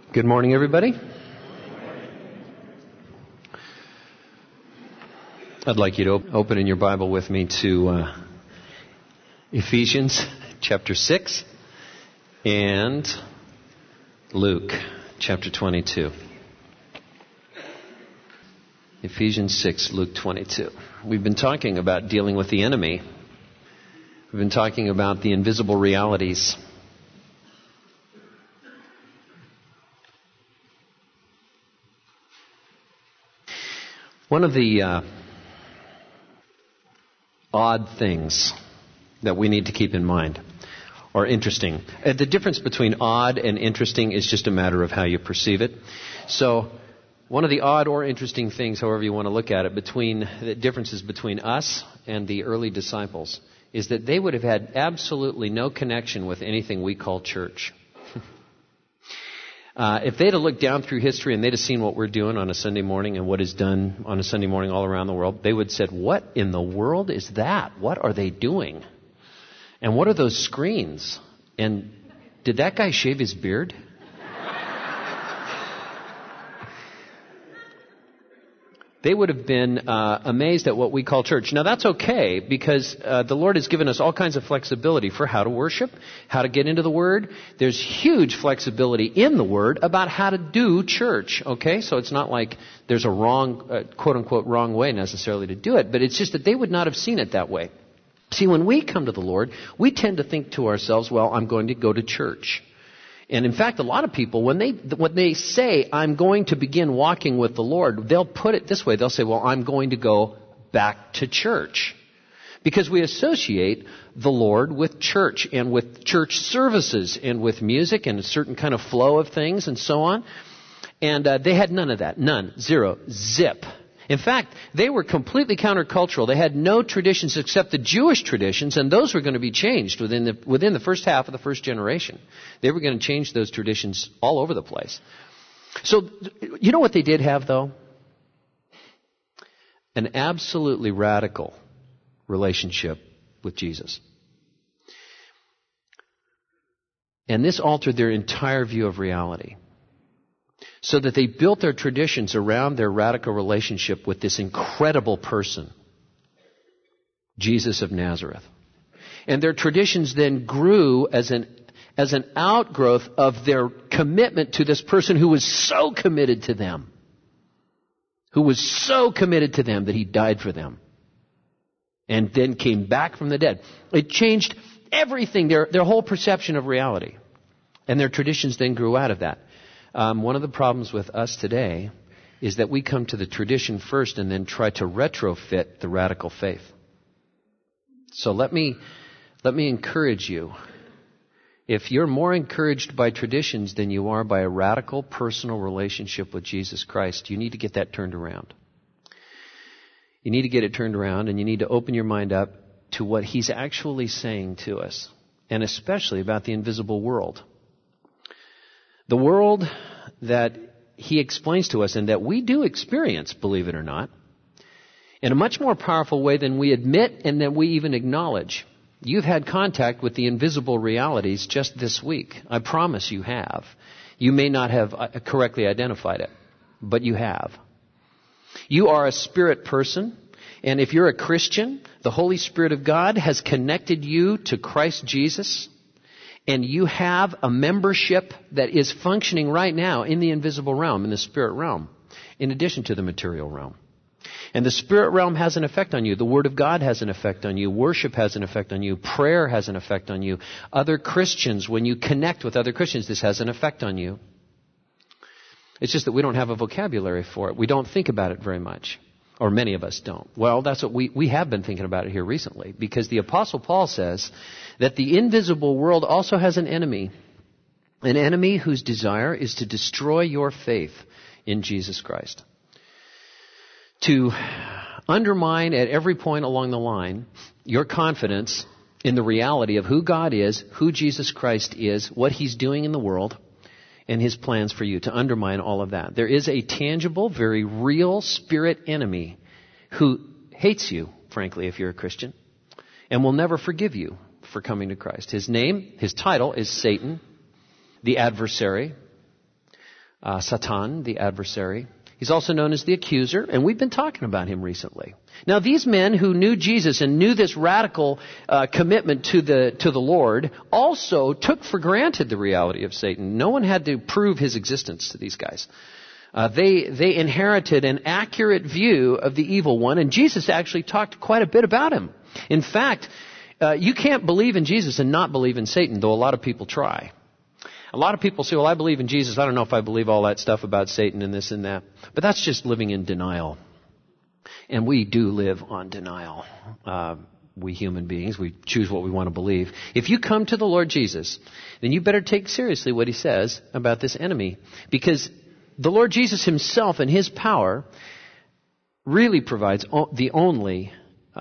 Good morning, everybody. I'd like you to open in your Bible with me to Ephesians chapter 6 and Luke chapter 22. Ephesians 6, Luke 22. We've been talking about dealing with the enemy. We've been talking about the invisible realities. One of the odd things that we need to keep in mind, or interesting, the difference between odd and interesting is just a matter of how you perceive it. So one of the odd or interesting things, however you want to look at it, between the differences between us and the early disciples is that they would have had absolutely no connection with anything we call church. If they'd have looked down through history and they'd have seen what we're doing on a Sunday morning and what is done on a Sunday morning all around the world, they would have said, "What in the world is that? What are they doing? And what are those screens? And did that guy shave his beard?" They would have been amazed at what we call church. Now, that's okay, because the Lord has given us all kinds of flexibility for how to worship, how to get into the Word. There's huge flexibility in the Word about how to do church, okay? So it's not like there's a wrong, quote-unquote, wrong way necessarily to do it, but it's just that they would not have seen it that way. See, when we come to the Lord, we tend to think to ourselves, well, I'm going to go to church. And in fact, a lot of people, when they say, I'm going to begin walking with the Lord, they'll put it this way. They'll say, well, I'm going to go back to church. Because we associate the Lord with church and with church services and with music and a certain kind of flow of things and so on. And they had none of that. None. Zero. Zip. In fact, they were completely countercultural. They had no traditions except the Jewish traditions, and those were going to be changed within the first half of the first generation. They were going to change those traditions all over the place. So, you know what they did have, though? An absolutely radical relationship with Jesus. And this altered their entire view of reality. So that they built their traditions around their radical relationship with this incredible person, Jesus of Nazareth. And their traditions then grew as an outgrowth of their commitment to this person who was so committed to them. Who was so committed to them that he died for them. And then came back from the dead. It changed everything, their whole perception of reality. And their traditions then grew out of that. One of the problems with us today is that we come to the tradition first and then try to retrofit the radical faith. So let me encourage you. If you're more encouraged by traditions than you are by a radical personal relationship with Jesus Christ, you need to get that turned around. You need to get it turned around, and you need to open your mind up to what He's actually saying to us, and especially about the invisible world. The world that He explains to us and that we do experience, believe it or not, in a much more powerful way than we admit and than we even acknowledge. You've had contact with the invisible realities just this week. I promise you have. You may not have correctly identified it, but you have. You are a spirit person, and if you're a Christian, the Holy Spirit of God has connected you to Christ Jesus. And you have a membership that is functioning right now in the invisible realm, in the spirit realm, in addition to the material realm. And the spirit realm has an effect on you. The Word of God has an effect on you. Worship has an effect on you. Prayer has an effect on you. Other Christians, when you connect with other Christians, this has an effect on you. It's just that we don't have a vocabulary for it. We don't think about it very much. Or many of us don't. Well, that's what we have been thinking about it here recently. Because the Apostle Paul says that the invisible world also has an enemy. An enemy whose desire is to destroy your faith in Jesus Christ. To undermine at every point along the line your confidence in the reality of who God is, who Jesus Christ is, what He's doing in the world, and His plans for you, to undermine all of that. There is a tangible, very real spirit enemy who hates you, frankly, if you're a Christian, and will never forgive you for coming to Christ. His title is Satan, the adversary, Satan, the adversary. He's also known as the accuser, and we've been talking about him recently. Now, these men who knew Jesus and knew this radical commitment to the Lord also took for granted the reality of Satan. No one had to prove his existence to these guys. They inherited an accurate view of the evil one, and Jesus actually talked quite a bit about him. In fact, you can't believe in Jesus and not believe in Satan, though a lot of people try. A lot of people say, well, I believe in Jesus. I don't know if I believe all that stuff about Satan and this and that. But that's just living in denial. And we do live on denial. We human beings, we choose what we want to believe. If you come to the Lord Jesus, then you better take seriously what he says about this enemy. Because the Lord Jesus himself and his power really provides the only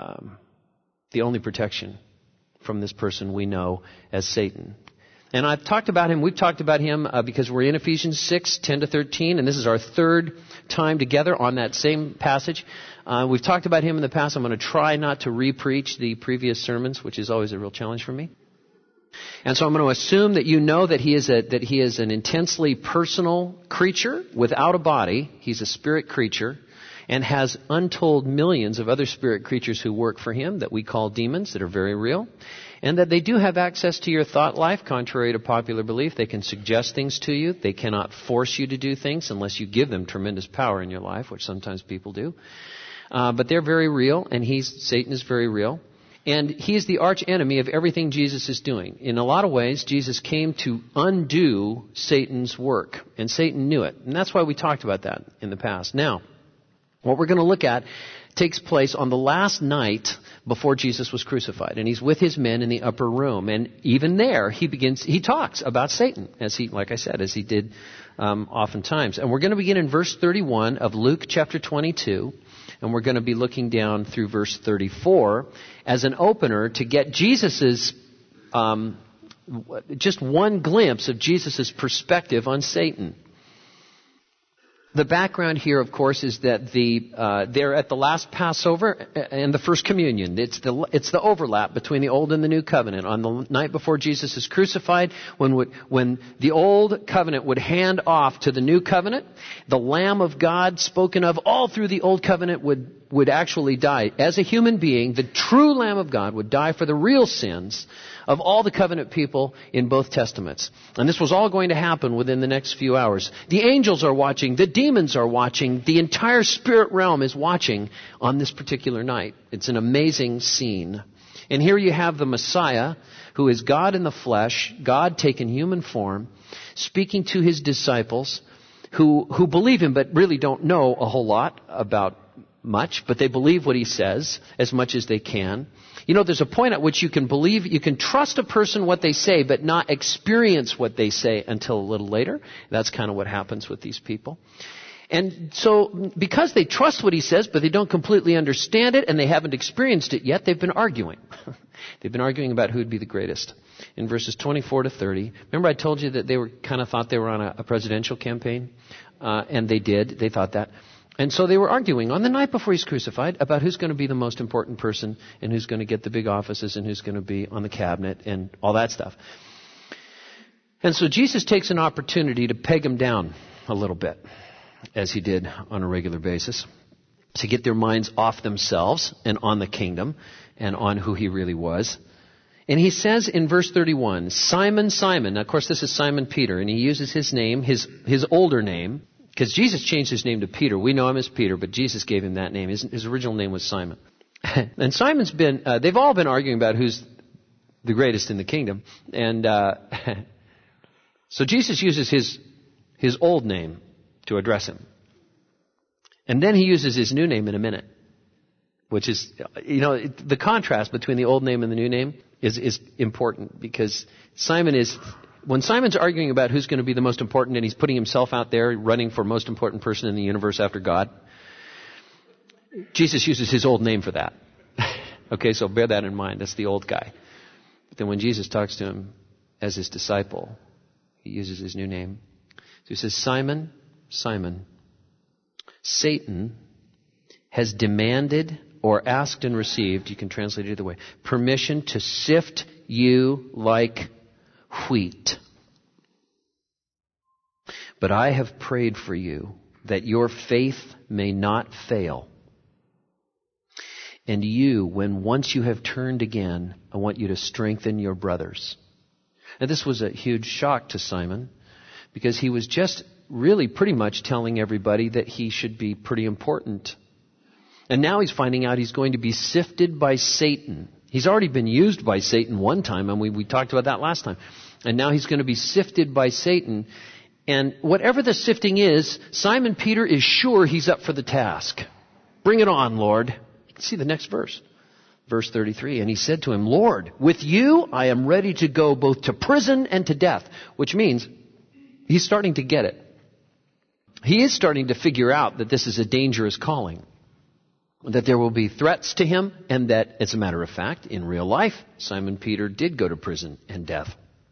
protection from this person we know as Satan. And I've talked about him, we've talked about him because we're in Ephesians 6, 10 to 13, and this is our third time together on that same passage. We've talked about him in the past. I'm going to try not to re-preach the previous sermons, which is always a real challenge for me. And so I'm going to assume that you know that he is an intensely personal creature without a body. He's a spirit creature and has untold millions of other spirit creatures who work for him that we call demons, that are very real. And that they do have access to your thought life, contrary to popular belief. They can suggest things to you. They cannot force you to do things unless you give them tremendous power in your life, which sometimes people do. But they're very real, and Satan is very real. And he is the arch enemy of everything Jesus is doing. In a lot of ways, Jesus came to undo Satan's work, and Satan knew it. And that's why we talked about that in the past. Now, what we're going to look at takes place on the last night before Jesus was crucified. And he's with his men in the upper room. And even there, he talks about Satan, like I said, as he did oftentimes. And we're going to begin in verse 31 of Luke chapter 22. And we're going to be looking down through verse 34 as an opener to get Jesus's, just one glimpse of Jesus's perspective on Satan. The background here, of course, is that they're at the last Passover and the first communion. It's the overlap between the old and the new covenant. On the night before Jesus is crucified, when the old covenant would hand off to the new covenant, the Lamb of God spoken of all through the old covenant would actually die. As a human being, the true Lamb of God would die for the real sins of all the covenant people in both testaments. And this was all going to happen within the next few hours. The angels are watching. The demons are watching. The entire spirit realm is watching on this particular night. It's an amazing scene. And here you have the Messiah, who is God in the flesh, God taken human form, speaking to his disciples who believe him but really don't know a whole lot about much, but they believe what he says as much as they can. You know, there's a point at which you can trust a person what they say, but not experience what they say until a little later. That's kind of what happens with these people. And so, because they trust what he says, but they don't completely understand it, and they haven't experienced it yet, they've been arguing. They've been arguing about who would be the greatest. In verses 24 to 30, remember I told you that they thought they were on a presidential campaign? And they did. They thought that. And so they were arguing on the night before he's crucified about who's going to be the most important person and who's going to get the big offices and who's going to be on the cabinet and all that stuff. And so Jesus takes an opportunity to peg them down a little bit, as he did on a regular basis, to get their minds off themselves and on the kingdom and on who he really was. And he says in verse 31, Simon, Simon. Now, of course, this is Simon Peter, and he uses his name, his older name, because Jesus changed his name to Peter. We know him as Peter, but Jesus gave him that name. His original name was Simon. And Simon's they've all been arguing about who's the greatest in the kingdom. And so Jesus uses his old name to address him. And then he uses his new name in a minute, which is, the contrast between the old name and the new name is important, because when Simon's arguing about who's going to be the most important, and he's putting himself out there running for most important person in the universe after God, Jesus uses his old name for that. Okay, so bear that in mind. That's the old guy. But then when Jesus talks to him as his disciple, he uses his new name. So he says, Simon, Simon, Satan has demanded or asked and received, you can translate it either way, permission to sift you like wheat. But I have prayed for you that your faith may not fail. And you, when once you have turned again, I want you to strengthen your brothers. Now this was a huge shock to Simon, because he was just really pretty much telling everybody that he should be pretty important. And now he's finding out he's going to be sifted by Satan. He's already been used by Satan one time, and we talked about that last time. And now he's going to be sifted by Satan. And whatever the sifting is, Simon Peter is sure he's up for the task. Bring it on, Lord. You can see the next verse. Verse 33, and he said to him, Lord, with you I am ready to go both to prison and to death. Which means he's starting to get it. He is starting to figure out that this is a dangerous calling. That there will be threats to him, and that, as a matter of fact, in real life, Simon Peter did go to prison and death.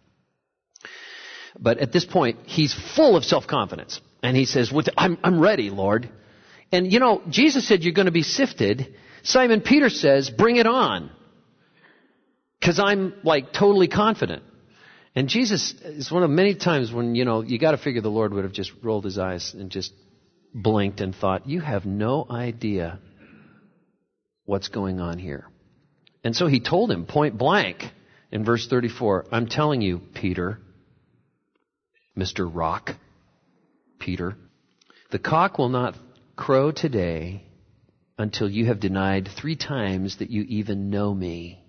But at this point, he's full of self-confidence. And he says, I'm ready, Lord. And you know, Jesus said you're going to be sifted. Simon Peter says, bring it on. Because I'm like totally confident. And Jesus is one of many times when, you know, you got to figure the Lord would have just rolled his eyes and just blinked and thought, you have no idea what's going on here. And so he told him point blank in verse 34, I'm telling you, Peter, Mr. Rock, Peter, the cock will not crow today until you have denied 3 times that you even know me.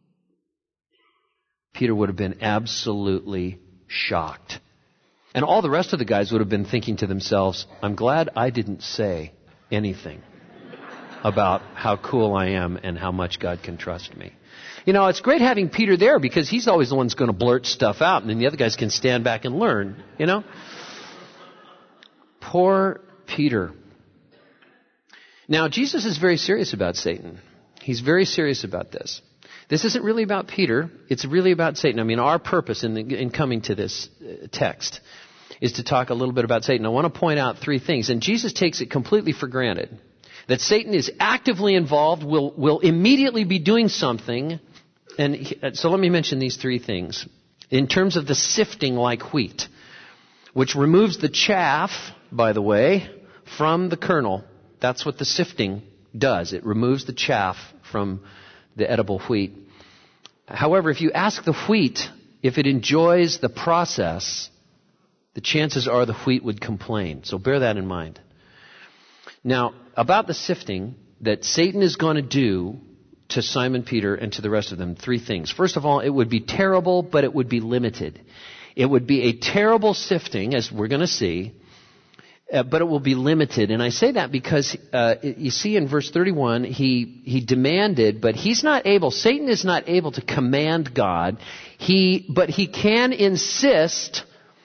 Peter would have been absolutely shocked. And all the rest of the guys would have been thinking to themselves, I'm glad I didn't say anything about how cool I am and how much God can trust me. You know, it's great having Peter there because he's always the one who's going to blurt stuff out and then the other guys can stand back and learn, you know. Poor Peter. Now, Jesus is very serious about Satan. He's very serious about this. This isn't really about Peter. It's really about Satan. I mean, our purpose in coming to this text is to talk a little bit about Satan. I want to point out 3 things. And Jesus takes it completely for granted that Satan is actively involved, will immediately be doing something. And so let me mention these 3 things. In terms of the sifting like wheat, which removes the chaff, by the way, from the kernel. That's what the sifting does. It removes the chaff from the edible wheat. However, if you ask the wheat if it enjoys the process, the chances are the wheat would complain. So bear that in mind. Now, about the sifting that Satan is going to do to Simon Peter and to the rest of them, 3 things. First of all, it would be terrible, but it would be limited. It would be a terrible sifting, as we're going to see, but it will be limited. And I say that because you see in verse 31, he demanded, but he's not able, Satan is not able to command God. But he can insist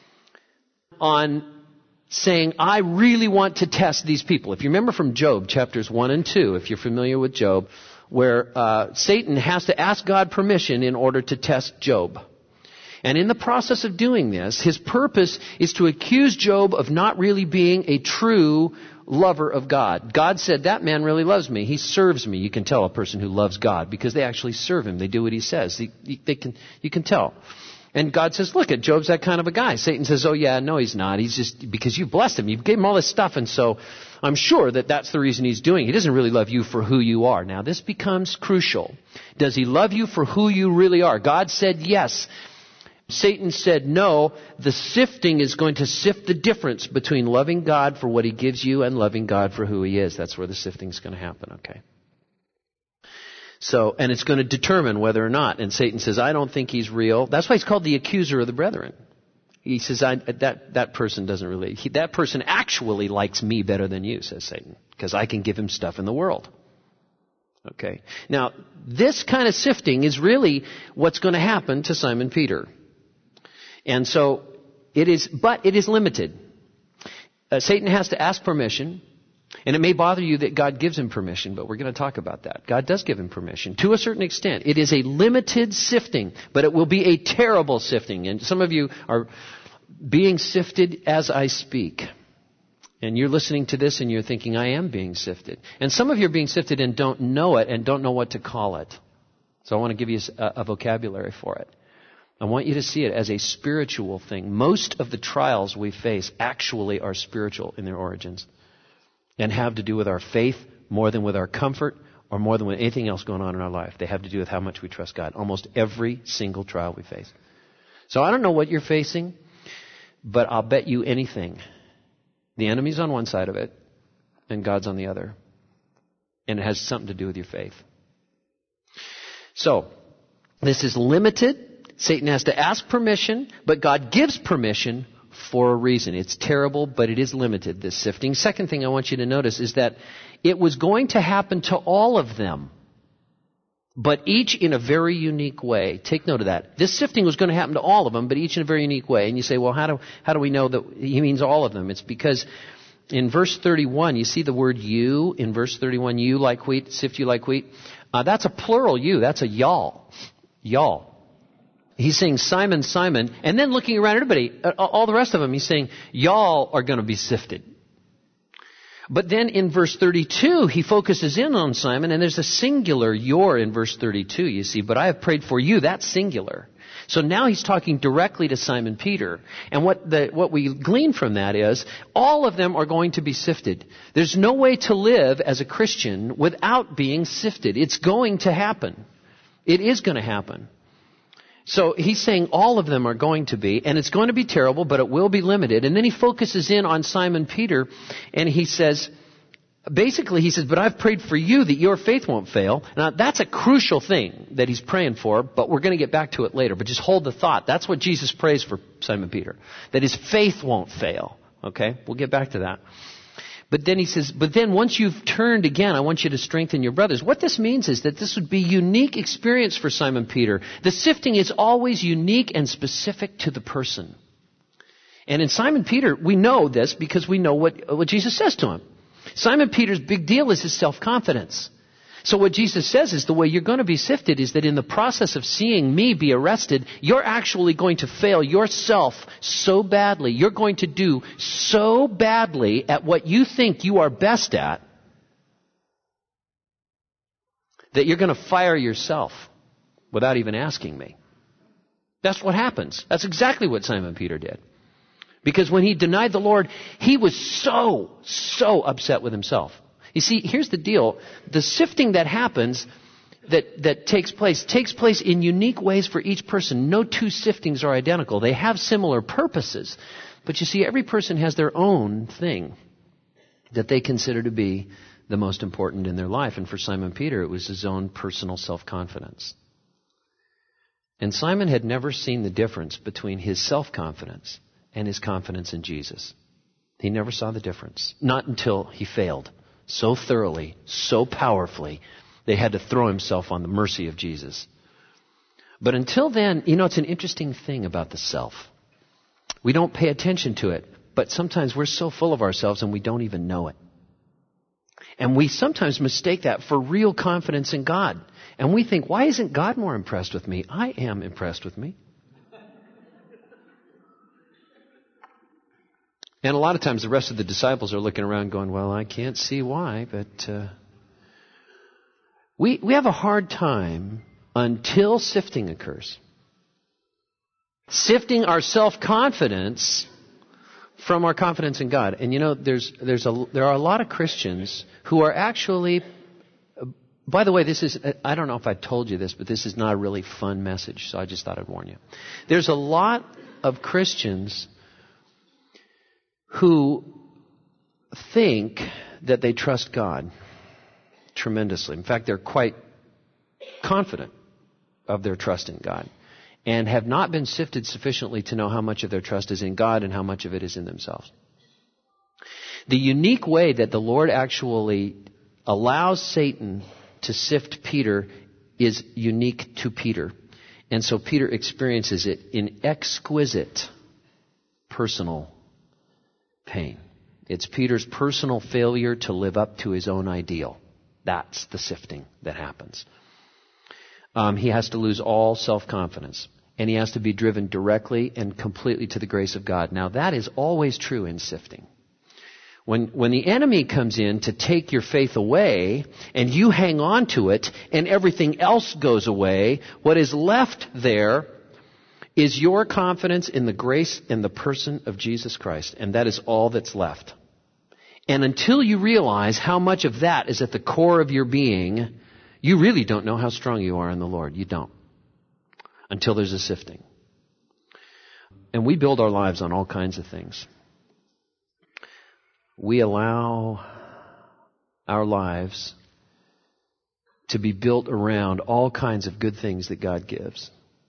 on saying, I really want to test these people. If you remember from Job, chapters 1 and 2, if you're familiar with Job, where Satan has to ask God permission in order to test Job. And in the process of doing this, his purpose is to accuse Job of not really being a true lover of God. God said, that man really loves me. He serves me. You can tell a person who loves God because they actually serve him. They do what he says. You can tell. And God says, look, Job's that kind of a guy. Satan says, oh yeah, no, he's not. He's just, because you've blessed him. You gave him all this stuff. And so I'm sure that that's the reason he's doing it. He doesn't really love you for who you are. Now this becomes crucial. Does he love you for who you really are? God said yes. Satan said no. The sifting is going to sift the difference between loving God for what he gives you and loving God for who he is. That's where the sifting is going to happen, okay? So, and it's going to determine whether or not. And Satan says, I don't think he's real. That's why he's called the accuser of the brethren. He says, that person doesn't really, that person actually likes me better than you, says Satan, because I can give him stuff in the world. Okay. Now, this kind of sifting is really what's going to happen to Simon Peter. And so, but it is limited. Satan has to ask permission. And it may bother you that God gives him permission, but we're going to talk about that. God does give him permission to a certain extent. It is a limited sifting, but it will be a terrible sifting. And some of you are being sifted as I speak. And you're listening to this and you're thinking, I am being sifted. And some of you are being sifted and don't know it and don't know what to call it. So I want to give you a vocabulary for it. I want you to see it as a spiritual thing. Most of the trials we face actually are spiritual in their origins and have to do with our faith more than with our comfort or more than with anything else going on in our life. They have to do with how much we trust God. Almost every single trial we face. So I don't know what you're facing, but I'll bet you anything. The enemy's on one side of it and God's on the other. And it has something to do with your faith. So, this is limited. Satan has to ask permission, but God gives permission for a reason. It's terrible, but it is limited, this sifting. Second thing I want you to notice is that it was going to happen to all of them, but each in a very unique way. Take note of that. This sifting was going to happen to all of them, but each in a very unique way. And you say, well, how do we know that he means all of them? It's because in verse 31, you see the word you. In verse 31, you like wheat, sift you like wheat. That's a plural you. That's a y'all. Y'all. He's saying Simon, Simon, and then looking around everybody, all the rest of them, he's saying, y'all are going to be sifted. But then in verse 32, he focuses in on Simon, and there's a singular your in verse 32, you see, but I have prayed for you, that's singular. So now he's talking directly to Simon Peter. And what we glean from that is, all of them are going to be sifted. There's no way to live as a Christian without being sifted. It's going to happen. It is going to happen. So he's saying all of them are going to be, and it's going to be terrible, but it will be limited. And then he focuses in on Simon Peter, and he says, but I've prayed for you that your faith won't fail. Now, that's a crucial thing that he's praying for, but we're going to get back to it later. But just hold the thought. That's what Jesus prays for Simon Peter, that his faith won't fail. Okay? We'll get back to that. But then he says, but then once you've turned again, I want you to strengthen your brothers. What this means is that this would be a unique experience for Simon Peter. The sifting is always unique and specific to the person. And in Simon Peter, we know this because we know what Jesus says to him. Simon Peter's big deal is his self-confidence. So what Jesus says is the way you're going to be sifted is that in the process of seeing me be arrested, you're actually going to fail yourself so badly. You're going to do so badly at what you think you are best at that you're going to fire yourself without even asking me. That's what happens. That's exactly what Simon Peter did. Because when he denied the Lord, he was so upset with himself. You see, here's the deal. The sifting that happens, that takes place in unique ways for each person. No two siftings are identical. They have similar purposes. But you see, every person has their own thing that they consider to be the most important in their life. And for Simon Peter, it was his own personal self-confidence. And Simon had never seen the difference between his self-confidence and his confidence in Jesus. He never saw the difference. Not until he failed so thoroughly, so powerfully, they had to throw himself on the mercy of Jesus. But until then, it's an interesting thing about the self. We don't pay attention to it, but sometimes we're so full of ourselves and we don't even know it. And we sometimes mistake that for real confidence in God. And we think, why isn't God more impressed with me? I am impressed with me. And a lot of times the rest of the disciples are looking around going, well, I can't see why, but we have a hard time until sifting occurs. Sifting our self-confidence from our confidence in God. And there are a lot of Christians who are actually, by the way, I don't know if I told you this, but this is not a really fun message, so I just thought I'd warn you. There's a lot of Christians who think that they trust God tremendously. In fact, they're quite confident of their trust in God and have not been sifted sufficiently to know how much of their trust is in God and how much of it is in themselves. The unique way that the Lord actually allows Satan to sift Peter is unique to Peter. And so Peter experiences it in exquisite personal pain. It's Peter's personal failure to live up to his own ideal. That's the sifting that happens. He has to lose all self-confidence. And he has to be driven directly and completely to the grace of God. Now, that is always true in sifting. When the enemy comes in to take your faith away, and you hang on to it, and everything else goes away, what is left there is your confidence in the grace and the person of Jesus Christ. And that is all that's left. And until you realize how much of that is at the core of your being, you really don't know how strong you are in the Lord. You don't. Until there's a sifting. And we build our lives on all kinds of things. We allow our lives to be built around all kinds of good things that God gives.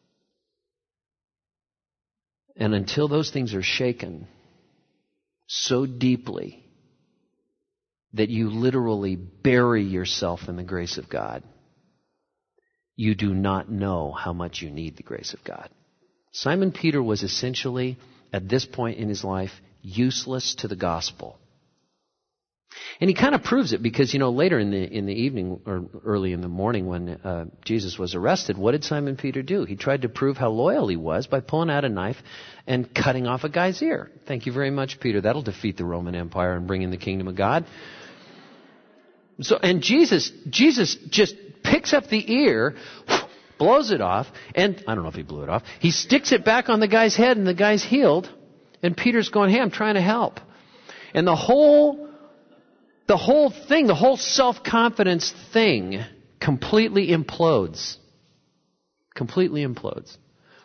And until those things are shaken so deeply that you literally bury yourself in the grace of God, you do not know how much you need the grace of God. Simon Peter was essentially, at this point in his life, useless to the gospel. And he kind of proves it because, later in the evening or early in the morning when Jesus was arrested, what did Simon Peter do? He tried to prove how loyal he was by pulling out a knife and cutting off a guy's ear. Thank you very much, Peter. That'll defeat the Roman Empire and bring in the kingdom of God. And Jesus just picks up the ear, blows it off, and I don't know if he blew it off. He sticks it back on the guy's head and the guy's healed. And Peter's going, hey, I'm trying to help. And the whole thing, the whole self-confidence thing completely implodes. Completely implodes.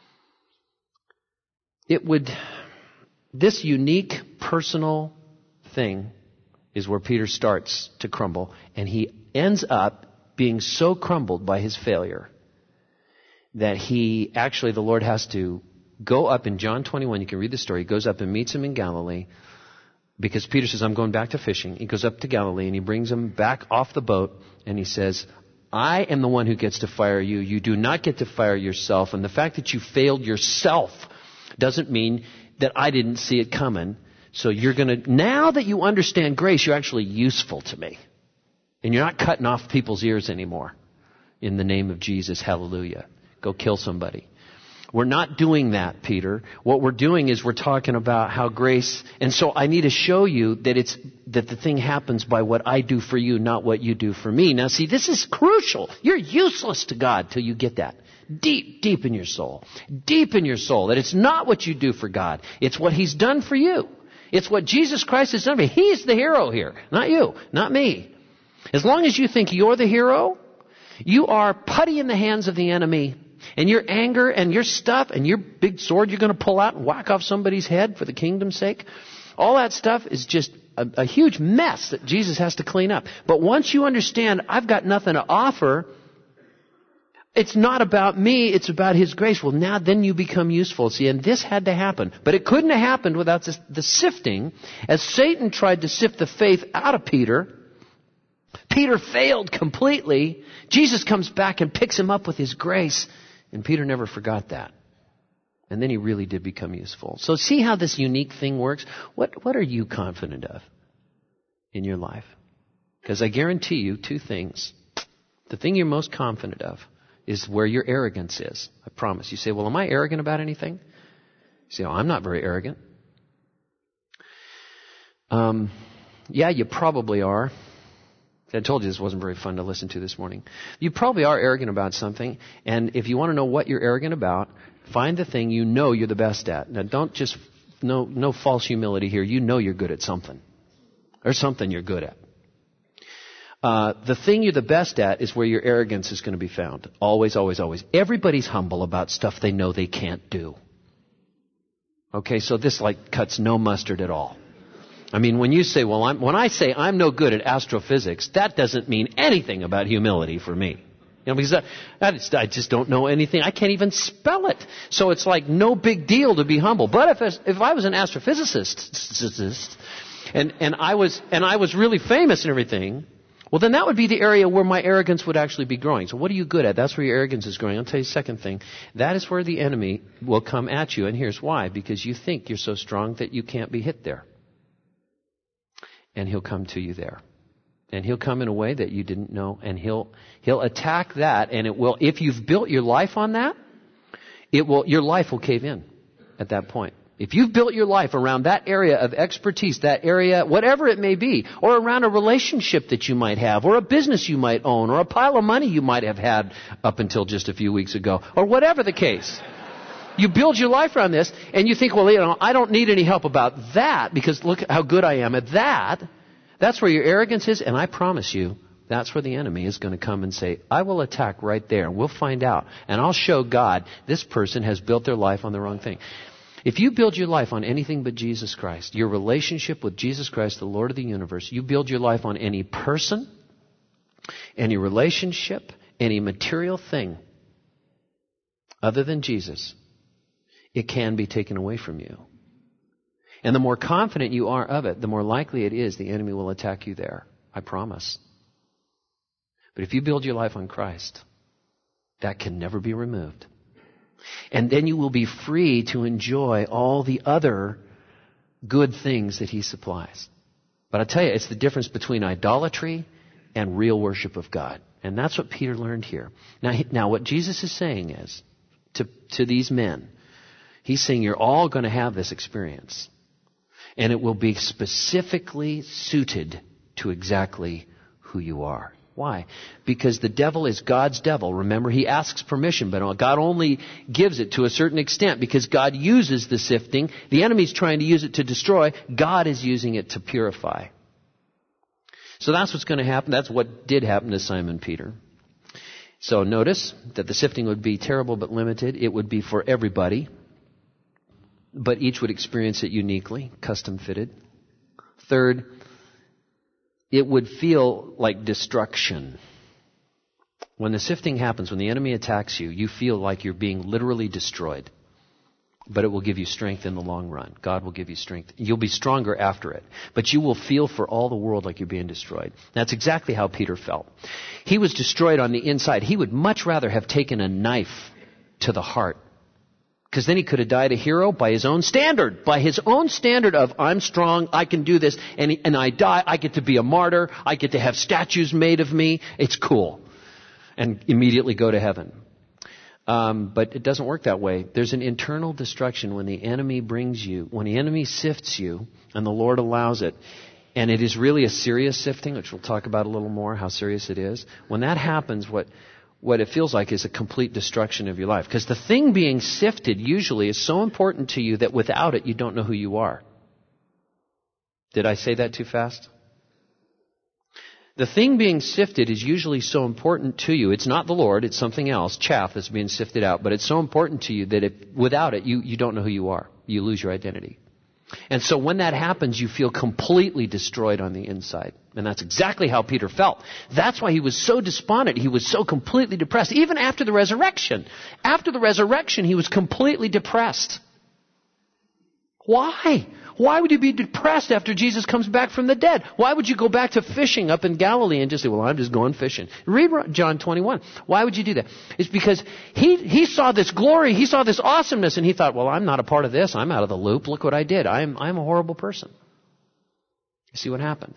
This unique personal thing is where Peter starts to crumble, and he ends up being so crumbled by his failure that the Lord has to go up in John 21, you can read the story, he goes up and meets him in Galilee, because Peter says, I'm going back to fishing. He goes up to Galilee and he brings him back off the boat and he says, I am the one who gets to fire you. You do not get to fire yourself. And the fact that you failed yourself doesn't mean that I didn't see it coming. So now that you understand grace, you're actually useful to me. And you're not cutting off people's ears anymore. In the name of Jesus, hallelujah. Go kill somebody. We're not doing that, Peter. What we're doing is we're talking about how grace, and so I need to show you that the thing happens by what I do for you, not what you do for me. Now see, this is crucial. You're useless to God till you get that. Deep, deep in your soul. Deep in your soul. That it's not what you do for God. It's what He's done for you. It's what Jesus Christ has done for you. He's the hero here. Not you. Not me. As long as you think you're the hero, you are putty in the hands of the enemy. And your anger and your stuff and your big sword you're going to pull out and whack off somebody's head for the kingdom's sake, all that stuff is just a huge mess that Jesus has to clean up. But once you understand, I've got nothing to offer, it's not about me, it's about His grace. Well, now then you become useful. See, and this had to happen. But it couldn't have happened without the sifting. As Satan tried to sift the faith out of Peter, Peter failed completely. Jesus comes back and picks him up with His grace. And Peter never forgot that. And then he really did become useful. So see how this unique thing works? What are you confident of in your life? Because I guarantee you two things. The thing you're most confident of is where your arrogance is. I promise. You say, well, am I arrogant about anything? You say, oh, I'm not very arrogant. Yeah, you probably are. I told you this wasn't very fun to listen to this morning. You probably are arrogant about something, and if you want to know what you're arrogant about, find the thing you know you're the best at. Now, don't just, no false humility here. You know you're good at something, or something you're good at. The thing you're the best at is where your arrogance is going to be found. Always, always, always. Everybody's humble about stuff they know they can't do. Okay, so this cuts no mustard at all. I mean, when you say, when I say I'm no good at astrophysics, that doesn't mean anything about humility for me. Because I just don't know anything. I can't even spell it. So it's no big deal to be humble. But if I was an astrophysicist and I was really famous and everything, well, then that would be the area where my arrogance would actually be growing. So what are you good at? That's where your arrogance is growing. I'll tell you the second thing. That is where the enemy will come at you. And here's why. Because you think you're so strong that you can't be hit there. And he'll come to you there. And he'll come in a way that you didn't know. And he'll attack that. And it will, if you've built your life on that, your life will cave in at that point. If you've built your life around that area of expertise, that area, whatever it may be, or around a relationship that you might have, or a business you might own, or a pile of money you might have had up until just a few weeks ago, or whatever the case. You build your life around this, and you think, well, I don't need any help about that because look how good I am at that. That's where your arrogance is, and I promise you, that's where the enemy is going to come and say, I will attack right there, and we'll find out. And I'll show God this person has built their life on the wrong thing. If you build your life on anything but Jesus Christ, your relationship with Jesus Christ, the Lord of the universe, you build your life on any person, any relationship, any material thing other than Jesus, it can be taken away from you. And the more confident you are of it, the more likely it is the enemy will attack you there. I promise. But if you build your life on Christ, that can never be removed. And then you will be free to enjoy all the other good things that He supplies. But I tell you, it's the difference between idolatry and real worship of God. And that's what Peter learned here. Now what Jesus is saying is, to these men, He's saying you're all going to have this experience. And it will be specifically suited to exactly who you are. Why? Because the devil is God's devil. Remember, he asks permission, but God only gives it to a certain extent because God uses the sifting. The enemy's trying to use it to destroy. God is using it to purify. So that's what's going to happen. That's what did happen to Simon Peter. So notice that the sifting would be terrible but limited. It would be for everybody, but each would experience it uniquely, custom fitted. Third, it would feel like destruction. When the sifting happens, when the enemy attacks you, you feel like you're being literally destroyed. But it will give you strength in the long run. God will give you strength. You'll be stronger after it. But you will feel for all the world like you're being destroyed. That's exactly how Peter felt. He was destroyed on the inside. He would much rather have taken a knife to the heart. Because then he could have died a hero by his own standard. By his own standard of, I'm strong, I can do this, and I die, I get to be a martyr, I get to have statues made of me, it's cool. And immediately go to heaven. But it doesn't work that way. There's an internal destruction when the enemy brings you, when the enemy sifts you, and the Lord allows it. And it is really a serious sifting, which we'll talk about a little more, how serious it is. When that happens, what it feels like is a complete destruction of your life. Because the thing being sifted usually is so important to you that without it, you don't know who you are. Did I say that too fast? The thing being sifted is usually so important to you. It's not the Lord, it's something else, chaff that's being sifted out. But it's so important to you that without it, you don't know who you are. You lose your identity. And so when that happens, you feel completely destroyed on the inside. And that's exactly how Peter felt. That's why he was so despondent. He was so completely depressed. Even after the resurrection. After the resurrection, he was completely depressed. Why? Why would you be depressed after Jesus comes back from the dead? Why would you go back to fishing up in Galilee and just say, well, I'm just going fishing? Read John 21. Why would you do that? It's because he saw this glory, he saw this awesomeness, and he thought, well, I'm not a part of this. I'm out of the loop. Look what I did. I'm a horrible person. You see what happened?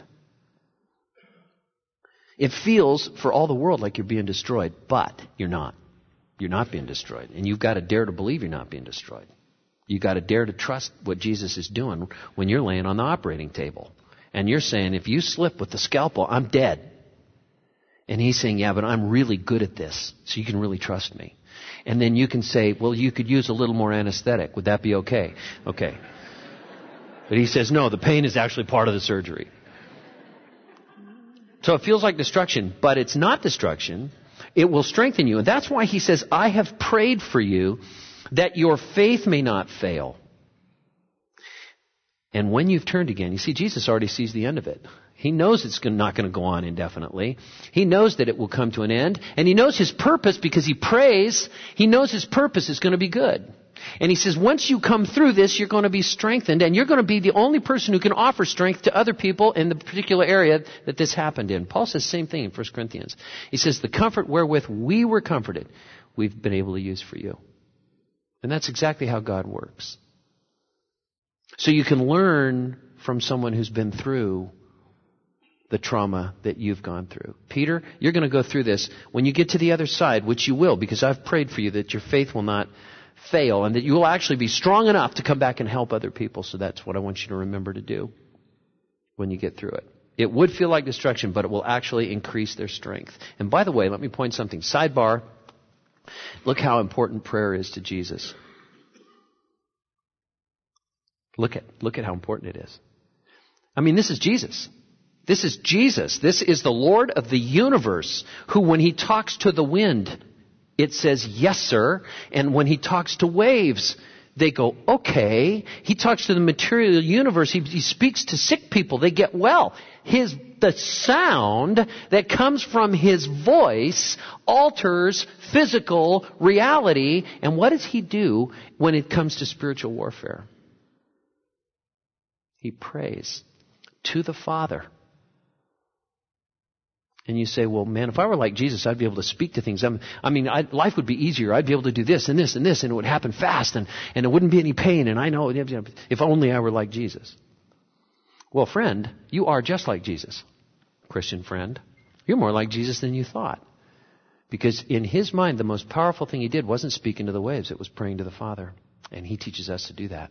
It feels for all the world like you're being destroyed, but you're not. You're not being destroyed. And you've got to dare to believe you're not being destroyed. You've got to dare to trust what Jesus is doing when you're laying on the operating table. And you're saying, if you slip with the scalpel, I'm dead. And he's saying, yeah, but I'm really good at this, so you can really trust me. And then you can say, well, you could use a little more anesthetic. Would that be okay? Okay. But he says, no, the pain is actually part of the surgery. So it feels like destruction, but it's not destruction. It will strengthen you. And that's why he says, I have prayed for you that your faith may not fail. And when you've turned again, you see, Jesus already sees the end of it. He knows it's not going to go on indefinitely. He knows that it will come to an end. And he knows his purpose because he prays. He knows his purpose is going to be good. And he says, once you come through this, you're going to be strengthened. And you're going to be the only person who can offer strength to other people in the particular area that this happened in. Paul says the same thing in 1 Corinthians. He says, the comfort wherewith we were comforted, we've been able to use for you. And that's exactly how God works. So you can learn from someone who's been through the trauma that you've gone through. Peter, you're going to go through this. When you get to the other side, which you will, because I've prayed for you that your faith will not fail and that you will actually be strong enough to come back and help other people. So that's what I want you to remember to do when you get through it. It would feel like destruction, but it will actually increase their strength. And by the way, let me point something. Sidebar. Look how important prayer is to Jesus. Look at how important it is. I mean, this is Jesus. This is Jesus. This is the Lord of the universe who, when he talks to the wind, it says, yes, sir. And when he talks to waves, they go, okay. He talks to the material universe. He speaks to sick people. They get well. The sound that comes from his voice alters physical reality. And what does he do when it comes to spiritual warfare? He prays to the Father. And you say, well, man, if I were like Jesus, I'd be able to speak to things. Life would be easier. I'd be able to do this and this and this, and it would happen fast, and there wouldn't be any pain. And I know, if only I were like Jesus. Well, friend, you are just like Jesus. Christian friend, you're more like Jesus than you thought. Because in his mind, the most powerful thing he did wasn't speaking to the waves. It was praying to the Father. And he teaches us to do that.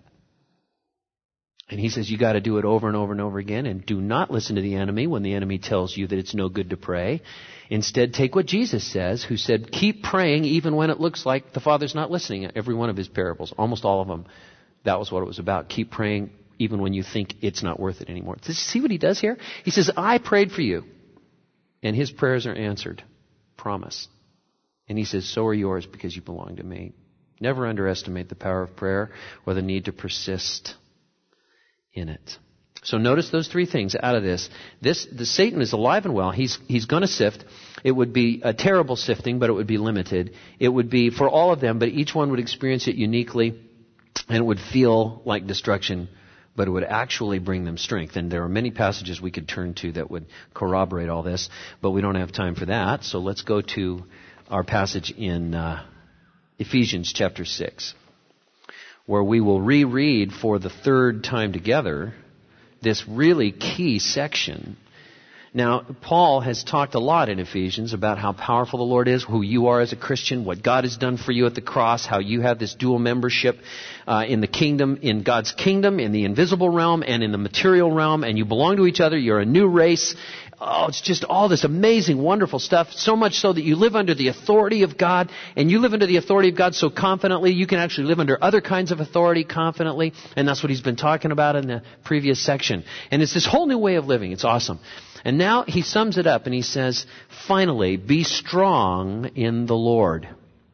And he says you got to do it over and over and over again, and do not listen to the enemy when the enemy tells you that it's no good to pray. Instead, take what Jesus says, who said, keep praying even when it looks like the Father's not listening. Every one of his parables, almost all of them, that was what it was about. Keep praying even when you think it's not worth it anymore. See what he does here? He says, I prayed for you, and his prayers are answered. Promise. And he says, so are yours because you belong to me. Never underestimate the power of prayer or the need to persist in it. So notice those three things out of this. The Satan is alive and well. He's going to sift. It would be a terrible sifting, but it would be limited. It would be for all of them, but each one would experience it uniquely, and it would feel like destruction, but it would actually bring them strength. And there are many passages we could turn to that would corroborate all this, but we don't have time for that. So let's go to our passage in Ephesians chapter 6. Where we will reread for the third time together this really key section. Now, Paul has talked a lot in Ephesians about how powerful the Lord is, who you are as a Christian, what God has done for you at the cross, how you have this dual membership in the kingdom, in God's kingdom, in the invisible realm and in the material realm, and you belong to each other. You're a new race. Oh, it's just all this amazing, wonderful stuff, so much so that you live under the authority of God, and you live under the authority of God so confidently, you can actually live under other kinds of authority confidently, and that's what he's been talking about in the previous section. And it's this whole new way of living. It's awesome. And now he sums it up, and he says, finally, be strong in the Lord,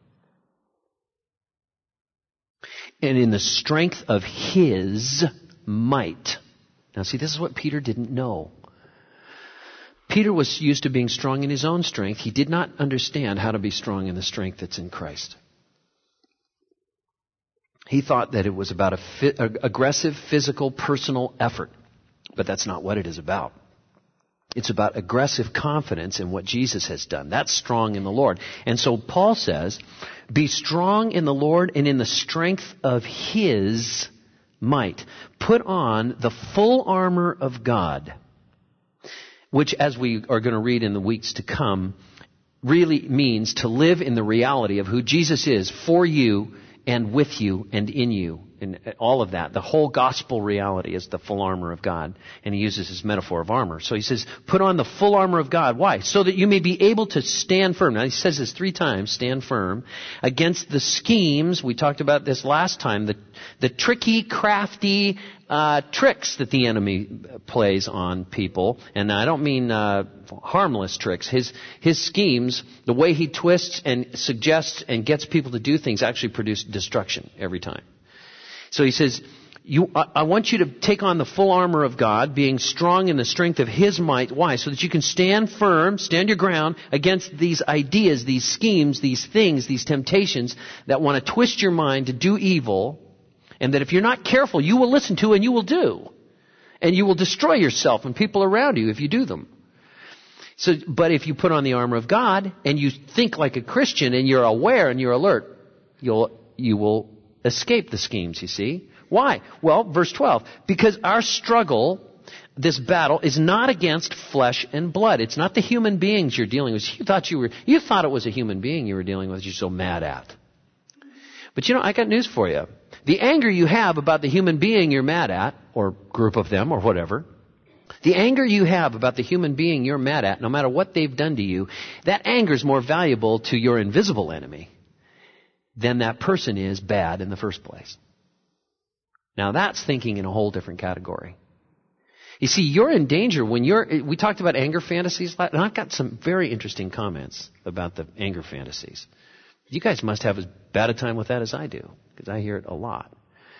and in the strength of his might. Now see, this is what Peter didn't know. Peter was used to being strong in his own strength. He did not understand how to be strong in the strength that's in Christ. He thought that it was about aggressive, physical, personal effort. But that's not what it is about. It's about aggressive confidence in what Jesus has done. That's strong in the Lord. And so Paul says, be strong in the Lord and in the strength of his might. Put on the full armor of God, which, as we are going to read in the weeks to come, really means to live in the reality of who Jesus is for you and with you and in you. And all of that, the whole gospel reality is the full armor of God. And he uses his metaphor of armor. So he says, put on the full armor of God. Why? So that you may be able to stand firm. Now he says this 3 times, stand firm, against the schemes. We talked about this last time, the tricky, crafty tricks that the enemy plays on people. And I don't mean harmless tricks. His schemes, the way he twists and suggests and gets people to do things, actually produce destruction every time. So he says, I want you to take on the full armor of God, being strong in the strength of his might. Why? So that you can stand firm, stand your ground against these ideas, these schemes, these things, these temptations that want to twist your mind to do evil, and that if you're not careful, you will listen to and you will do. And you will destroy yourself and people around you if you do them. So, but if you put on the armor of God and you think like a Christian and you're aware and you're alert, you will escape the schemes, you see. Why? Well, verse 12. Because our struggle, this battle, is not against flesh and blood. It's not the human beings you're dealing with. You thought it was a human being you were dealing with, you're so mad at. But I got news for you. The anger you have about the human being you're mad at, or group of them, or whatever, the anger you have about the human being you're mad at, no matter what they've done to you, that anger is more valuable to your invisible enemy than that person is bad in the first place. Now that's thinking in a whole different category. You see, you're in danger when we talked about anger fantasies, and I've got some very interesting comments about the anger fantasies. You guys must have as bad a time with that as I do, because I hear it a lot.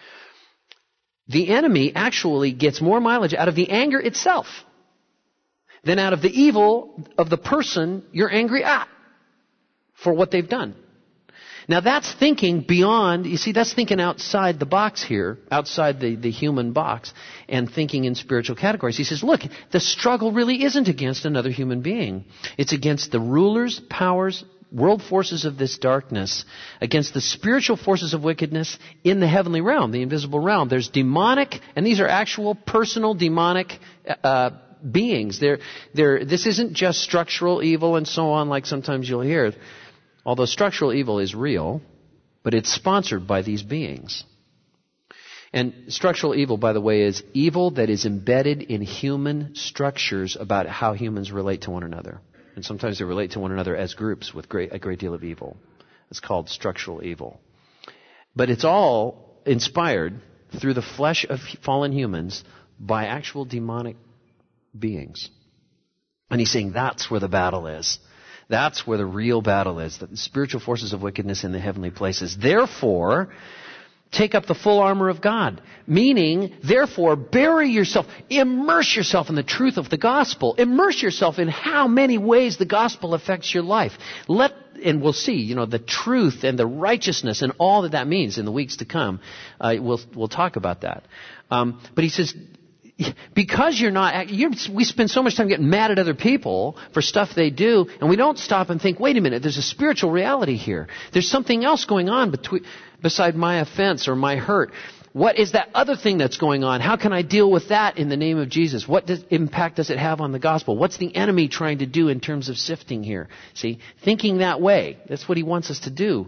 The enemy actually gets more mileage out of the anger itself than out of the evil of the person you're angry at for what they've done. Now that's thinking beyond, you see, that's thinking outside the box here, outside the human box, and thinking in spiritual categories. He says, look, the struggle really isn't against another human being. It's against the rulers, powers, world forces of this darkness, against the spiritual forces of wickedness in the heavenly realm, the invisible realm. There's demonic, and these are actual personal demonic beings. This isn't just structural evil and so on, like sometimes you'll hear. Although structural evil is real, but it's sponsored by these beings. And structural evil, by the way, is evil that is embedded in human structures about how humans relate to one another. And sometimes they relate to one another as groups with a great deal of evil. It's called structural evil. But it's all inspired through the flesh of fallen humans by actual demonic beings. And he's saying that's where the battle is. That's where the real battle is, the spiritual forces of wickedness in the heavenly places. Therefore, take up the full armor of God. Meaning, therefore, bury yourself, immerse yourself in the truth of the gospel. Immerse yourself in how many ways the gospel affects your life. And we'll see, the truth and the righteousness and all that means in the weeks to come. We'll talk about that. But he says, because we spend so much time getting mad at other people for stuff they do, and we don't stop and think, wait a minute, there's a spiritual reality here. There's something else going on beside my offense or my hurt. What is that other thing that's going on? How can I deal with that in the name of Jesus? What impact does it have on the gospel? What's the enemy trying to do in terms of sifting here? See, thinking that way, that's what he wants us to do.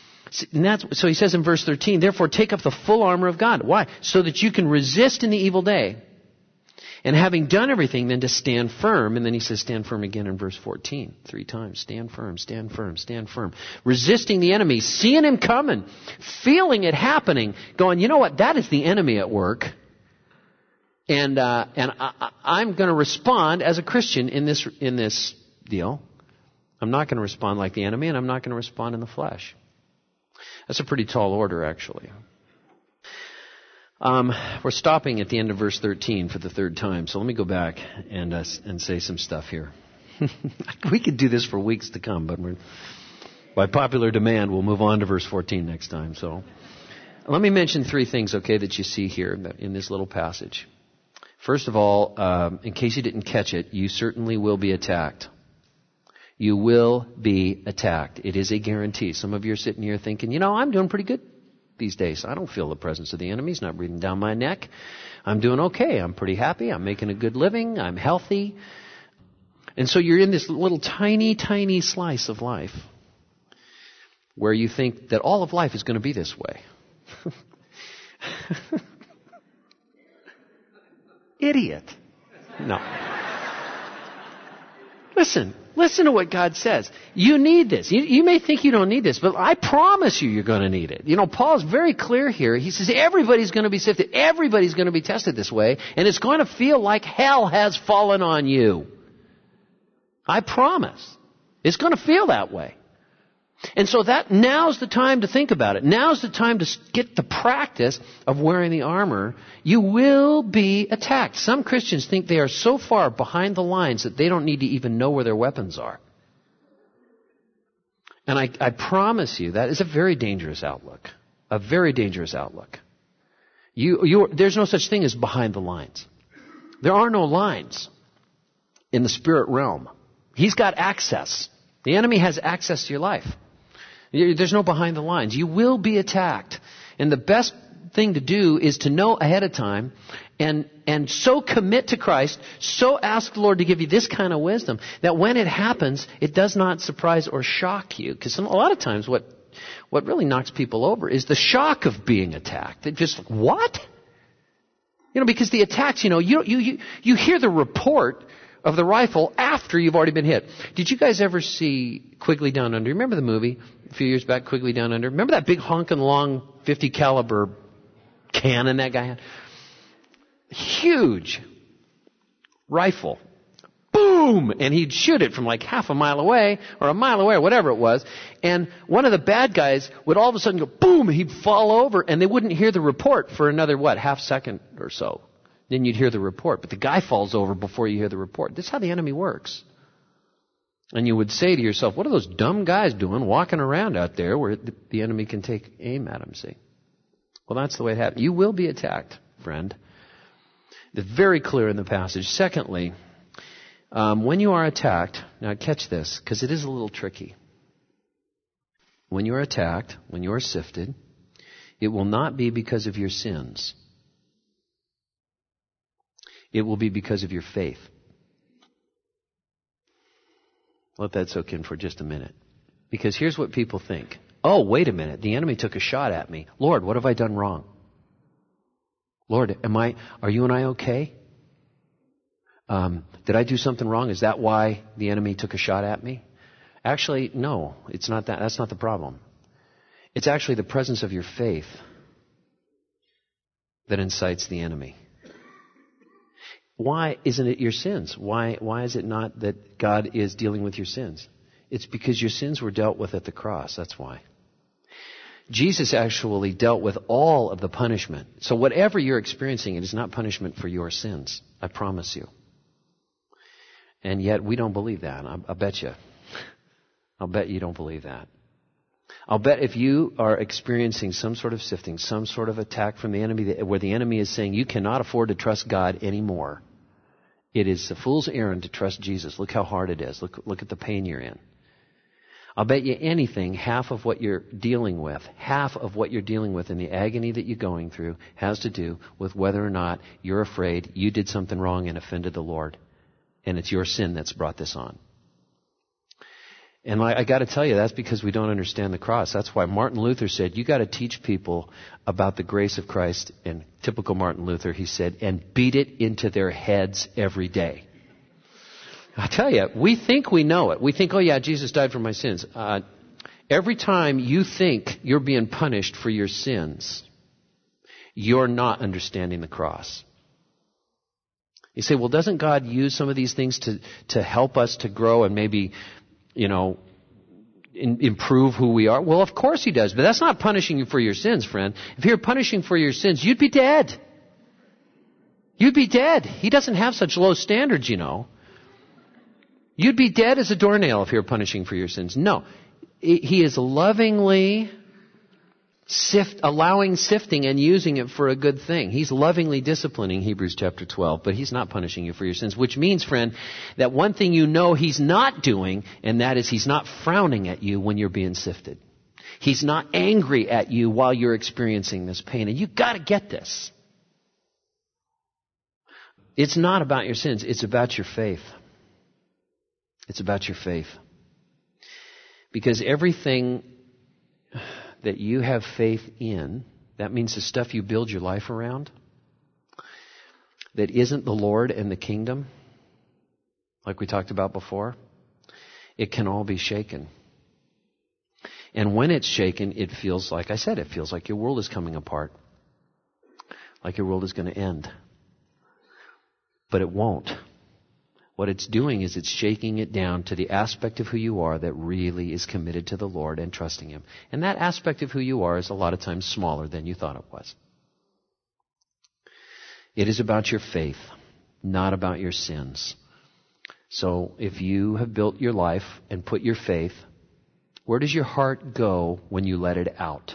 So he says in verse 13, therefore take up the full armor of God. Why? So that you can resist in the evil day. And having done everything, then to stand firm. And then he says stand firm again in verse 14. 3 times. Stand firm, stand firm, stand firm. Resisting the enemy, seeing him coming, feeling it happening, going, you know what, that is the enemy at work. And I'm going to respond as a Christian in this deal. I'm not going to respond like the enemy, and I'm not going to respond in the flesh. That's a pretty tall order, actually. We're stopping at the end of verse 13 for the third time, so let me go back and say some stuff here. We could do this for weeks to come, but by popular demand, we'll move on to verse 14 next time. So let me mention 3 things, okay, that you see here in this little passage. First of all, in case you didn't catch it, you certainly will be attacked. You will be attacked. It is a guarantee. Some of you are sitting here thinking, I'm doing pretty good these days. I don't feel the presence of the enemy. He's not breathing down my neck. I'm doing okay. I'm pretty happy. I'm making a good living. I'm healthy. And so you're in this little tiny, tiny slice of life where you think that all of life is going to be this way. Idiot. No. Listen to what God says. You need this. You may think you don't need this, but I promise you're going to need it. Paul's very clear here. He says everybody's going to be sifted. Everybody's going to be tested this way, and it's going to feel like hell has fallen on you. I promise. It's going to feel that way. And so now's the time to think about it. Now's the time to get the practice of wearing the armor. You will be attacked. Some Christians think they are so far behind the lines that they don't need to even know where their weapons are. And I promise you that is a very dangerous outlook. A very dangerous outlook. There's no such thing as behind the lines. There are no lines in the spirit realm. He's got access. The enemy has access to your life. There's no behind the lines. You will be attacked. And the best thing to do is to know ahead of time and so commit to Christ, so ask the Lord to give you this kind of wisdom that when it happens, it does not surprise or shock you. Because a lot of times what really knocks people over is the shock of being attacked. They're just like, what? Because the attacks, you hear the report of the rifle after you've already been hit. Did you guys ever see Quigley Down Under? Remember the movie a few years back, Quigley Down Under? Remember that big honking long 50 caliber cannon that guy had. Huge rifle. Boom! And he'd shoot it from like half a mile away or a mile away or whatever it was. And one of the bad guys would all of a sudden go boom, he'd fall over and they wouldn't hear the report for another, half second or so. Then you'd hear the report. But the guy falls over before you hear the report. This is how the enemy works. And you would say to yourself, what are those dumb guys doing walking around out there where the enemy can take aim at them, see? Well, that's the way it happens. You will be attacked, friend. It's very clear in the passage. Secondly, when you are attacked, now catch this, because it is a little tricky. When you are attacked, when you are sifted, it will not be because of your sins. It will be because of your faith. Let that soak in for just a minute. Because here's what people think. Oh, wait a minute. The enemy took a shot at me. Lord, what have I done wrong? Lord, are you and I okay? Did I do something wrong? Is that why the enemy took a shot at me? Actually, no, it's not that. That's not the problem. It's actually the presence of your faith that incites the enemy. Why isn't it your sins? Why is it not that God is dealing with your sins? It's because your sins were dealt with at the cross. That's why. Jesus actually dealt with all of the punishment. So whatever you're experiencing, it is not punishment for your sins. I promise you. And yet we don't believe that. I'll bet you. I'll bet you don't believe that. I'll bet if you are experiencing some sort of sifting, some sort of attack from the enemy, where the enemy is saying you cannot afford to trust God anymore, it is a fool's errand to trust Jesus. Look how hard it is. Look at the pain you're in. I'll bet you anything, half of what you're dealing with in the agony that you're going through has to do with whether or not you're afraid you did something wrong and offended the Lord. And it's your sin that's brought this on. And I got to tell you, that's because we don't understand the cross. That's why Martin Luther said, you got to teach people about the grace of Christ. And typical Martin Luther, he said, and beat it into their heads every day. I tell you, we think we know it. We think, oh yeah, Jesus died for my sins. Every time you think you're being punished for your sins, you're not understanding the cross. You say, well, doesn't God use some of these things to help us to grow and maybe, improve who we are? Well, of course He does, but that's not punishing you for your sins, friend. If He were punishing for your sins, you'd be dead. You'd be dead. He doesn't have such low standards, You'd be dead as a doornail if He were punishing for your sins. No. He is lovingly allowing sifting and using it for a good thing. He's lovingly disciplining, Hebrews chapter 12, but He's not punishing you for your sins, which means, friend, that one thing He's not doing, and that is He's not frowning at you when you're being sifted. He's not angry at you while you're experiencing this pain, and you've got to get this. It's not about your sins, it's about your faith. It's about your faith. Because everything that you have faith in, that means the stuff you build your life around, that isn't the Lord and the kingdom, like we talked about before, it can all be shaken. And when it's shaken, it feels like, I said, it feels like your world is coming apart. Like your world is going to end. But it won't. What it's doing is it's shaking it down to the aspect of who you are that really is committed to the Lord and trusting Him. And that aspect of who you are is a lot of times smaller than you thought it was. It is about your faith, not about your sins. So if you have built your life and put your faith, where does your heart go when you let it out?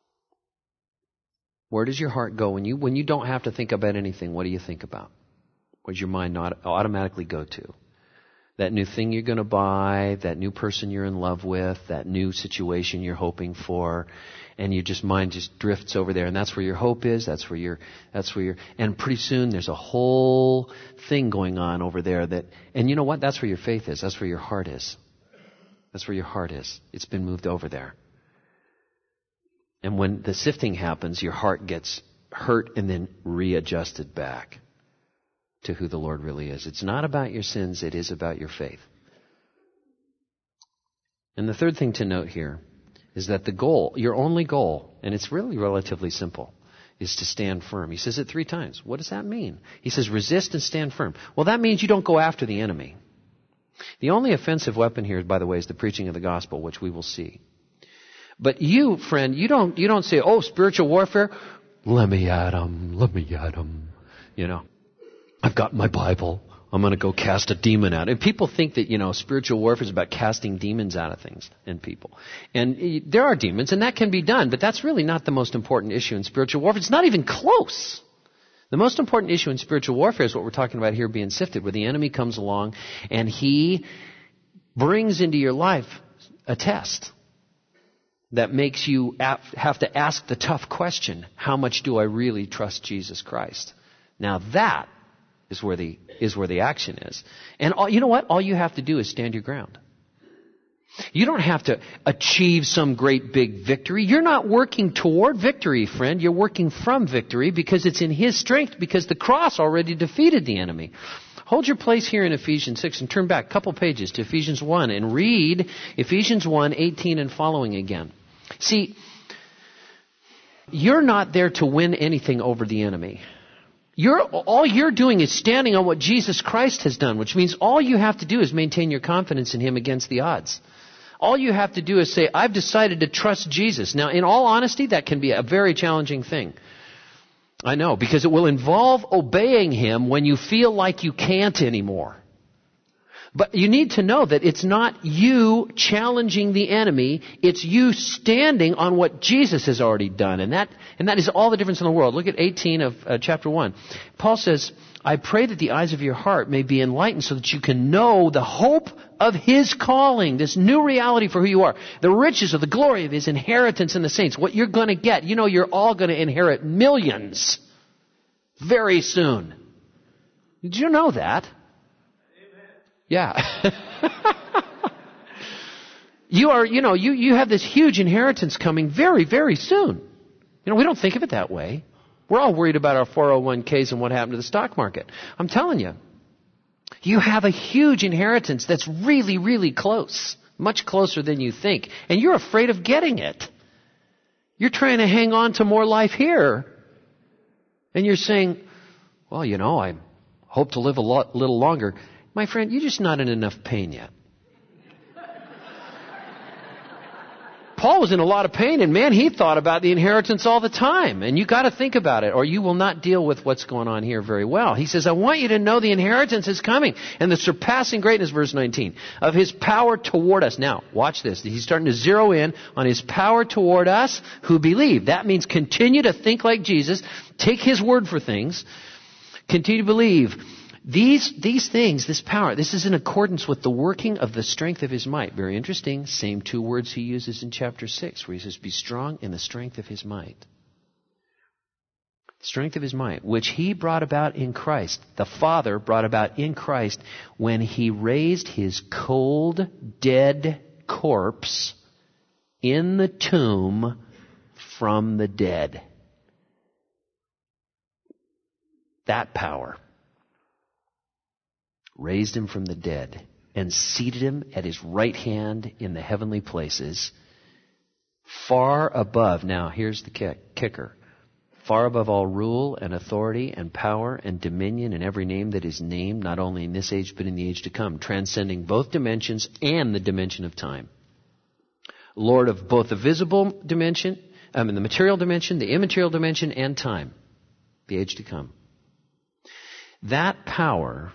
Where does your heart go when you don't have to think about anything? What do you think about? Where does your mind not automatically go to? That new thing you're going to buy, that new person you're in love with, that new situation you're hoping for, and mind just drifts over there, and that's where your hope is, that's where you're, and pretty soon there's a whole thing going on over there and you know what? That's where your faith is, that's where your heart is. That's where your heart is. It's been moved over there. And when the sifting happens, your heart gets hurt and then readjusted back to who the Lord really is. It's not about your sins, it is about your faith. And the third thing to note here is that the goal, your only goal, and it's really relatively simple, is to stand firm. He says it 3 times. What does that mean? He says resist and stand firm. Well, that means you don't go after the enemy. The only offensive weapon here, by the way, is the preaching of the gospel, which we will see. But you, friend, you don't say, oh, spiritual warfare, let me at him. You know, I've got my Bible. I'm going to go cast a demon out. And people think that, spiritual warfare is about casting demons out of things and people. And there are demons, and that can be done, but that's really not the most important issue in spiritual warfare. It's not even close. The most important issue in spiritual warfare is what we're talking about here, being sifted, where the enemy comes along and he brings into your life a test that makes you have to ask the tough question, how much do I really trust Jesus Christ? Now that is where the action is. And you know what? All you have to do is stand your ground. You don't have to achieve some great big victory. You're not working toward victory, friend. You're working from victory because it's in His strength, because the cross already defeated the enemy. Hold your place here in Ephesians 6 and turn back a couple pages to Ephesians 1 and read Ephesians 1, 18 and following again. See, you're not there to win anything over the enemy. All you're doing is standing on what Jesus Christ has done, which means all you have to do is maintain your confidence in Him against the odds. All you have to do is say, I've decided to trust Jesus. Now, in all honesty, that can be a very challenging thing. I know, because it will involve obeying Him when you feel like you can't anymore. But you need to know that it's not you challenging the enemy, it's you standing on what Jesus has already done. And that is all the difference in the world. Look at 18 of chapter 1. Paul says, I pray that the eyes of your heart may be enlightened so that you can know the hope of His calling, this new reality for who you are, the riches of the glory of His inheritance in the saints, what you're going to get. You're all going to inherit millions very soon. Did you know that? Yeah. You have this huge inheritance coming very, very soon. We don't think of it that way. We're all worried about our 401ks and what happened to the stock market. I'm telling you, you have a huge inheritance that's really, really close, much closer than you think, and you're afraid of getting it. You're trying to hang on to more life here, and you're saying, well, I hope to live a little longer. My friend, you're just not in enough pain yet. Paul was in a lot of pain, and man, he thought about the inheritance all the time. And you got to think about it, or you will not deal with what's going on here very well. He says, I want you to know the inheritance is coming, and the surpassing greatness, verse 19, of His power toward us. Now, watch this. He's starting to zero in on His power toward us who believe. That means continue to think like Jesus, take His word for things, continue to believe. These things, this power, this is in accordance with the working of the strength of His might. Very interesting. Same 2 words He uses in chapter 6, where He says, be strong in the strength of His might. Strength of His might, which He brought about in Christ. The Father brought about in Christ when He raised His cold, dead corpse in the tomb from the dead. That power raised Him from the dead and seated Him at His right hand in the heavenly places, far above, now here's the kicker, far above all rule and authority and power and dominion and every name that is named, not only in this age but in the age to come, transcending both dimensions and the dimension of time. Lord of both the visible dimension, the material dimension, the immaterial dimension, and time, the age to come. That power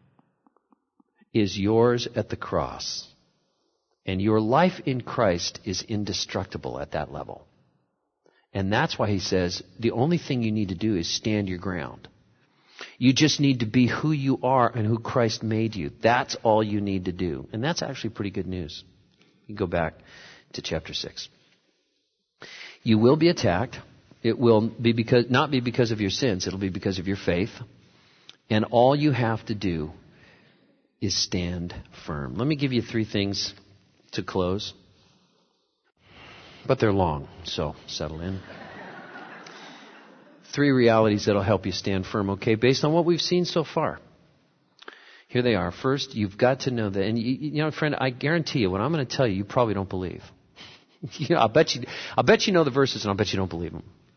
is yours at the cross. And your life in Christ is indestructible at that level. And that's why He says the only thing you need to do is stand your ground. You just need to be who you are and who Christ made you. That's all you need to do. And that's actually pretty good news. You go back to chapter 6. You will be attacked. It will be not be because of your sins. It'll be because of your faith. And all you have to do is stand firm. Let me give you 3 things to close. But they're long, so settle in. 3 realities that'll help you stand firm, okay, based on what we've seen so far. Here they are. First, you've got to know that, and friend, I guarantee you, what I'm going to tell you, you probably don't believe. I'll bet you know the verses, and I'll bet you don't believe them.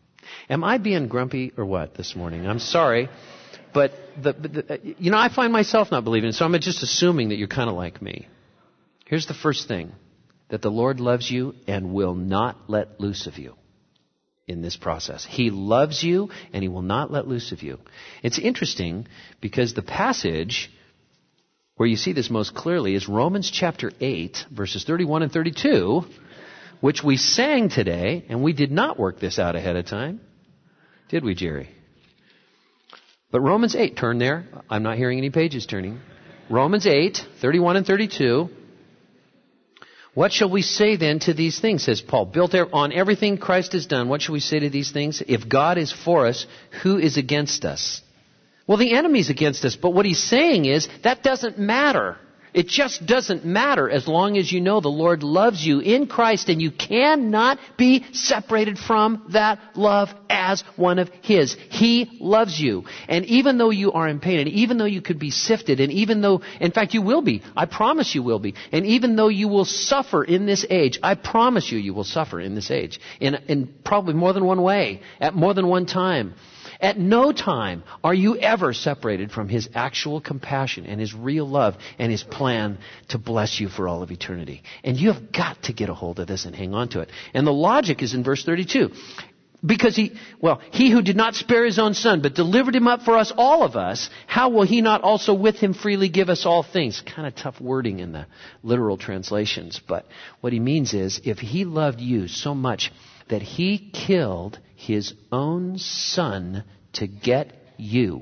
Am I being grumpy or what this morning? I'm sorry. But, I find myself not believing it, so I'm just assuming that you're kind of like me. Here's the first thing, that the Lord loves you and will not let loose of you in this process. He loves you and He will not let loose of you. It's interesting because the passage where you see this most clearly is Romans chapter 8, verses 31 and 32, which we sang today, and we did not work this out ahead of time. Did we, Jerry? But Romans 8, turn there. I'm not hearing any pages turning. Romans 8, 31 and 32. What shall we say then to these things, says Paul? Built on everything Christ has done, what shall we say to these things? If God is for us, who is against us? Well, the enemy's against us, but what he's saying is that doesn't matter. It just doesn't matter as long as you know the Lord loves you in Christ, and you cannot be separated from that love as one of His. He loves you. And even though you are in pain, and even though you could be sifted, and even though, in fact, you will be. I promise you will be. And even though you will suffer in this age, I promise you will suffer in this age. In probably more than one way, at more than one time. At no time are you ever separated from His actual compassion and His real love and His plan to bless you for all of eternity. And you have got to get a hold of this and hang on to it. And the logic is in verse 32. Because He who did not spare His own Son, but delivered Him up for us, all of us, how will He not also with Him freely give us all things? Kind of tough wording in the literal translations. But what he means is, if He loved you so much that He killed His own Son to get you,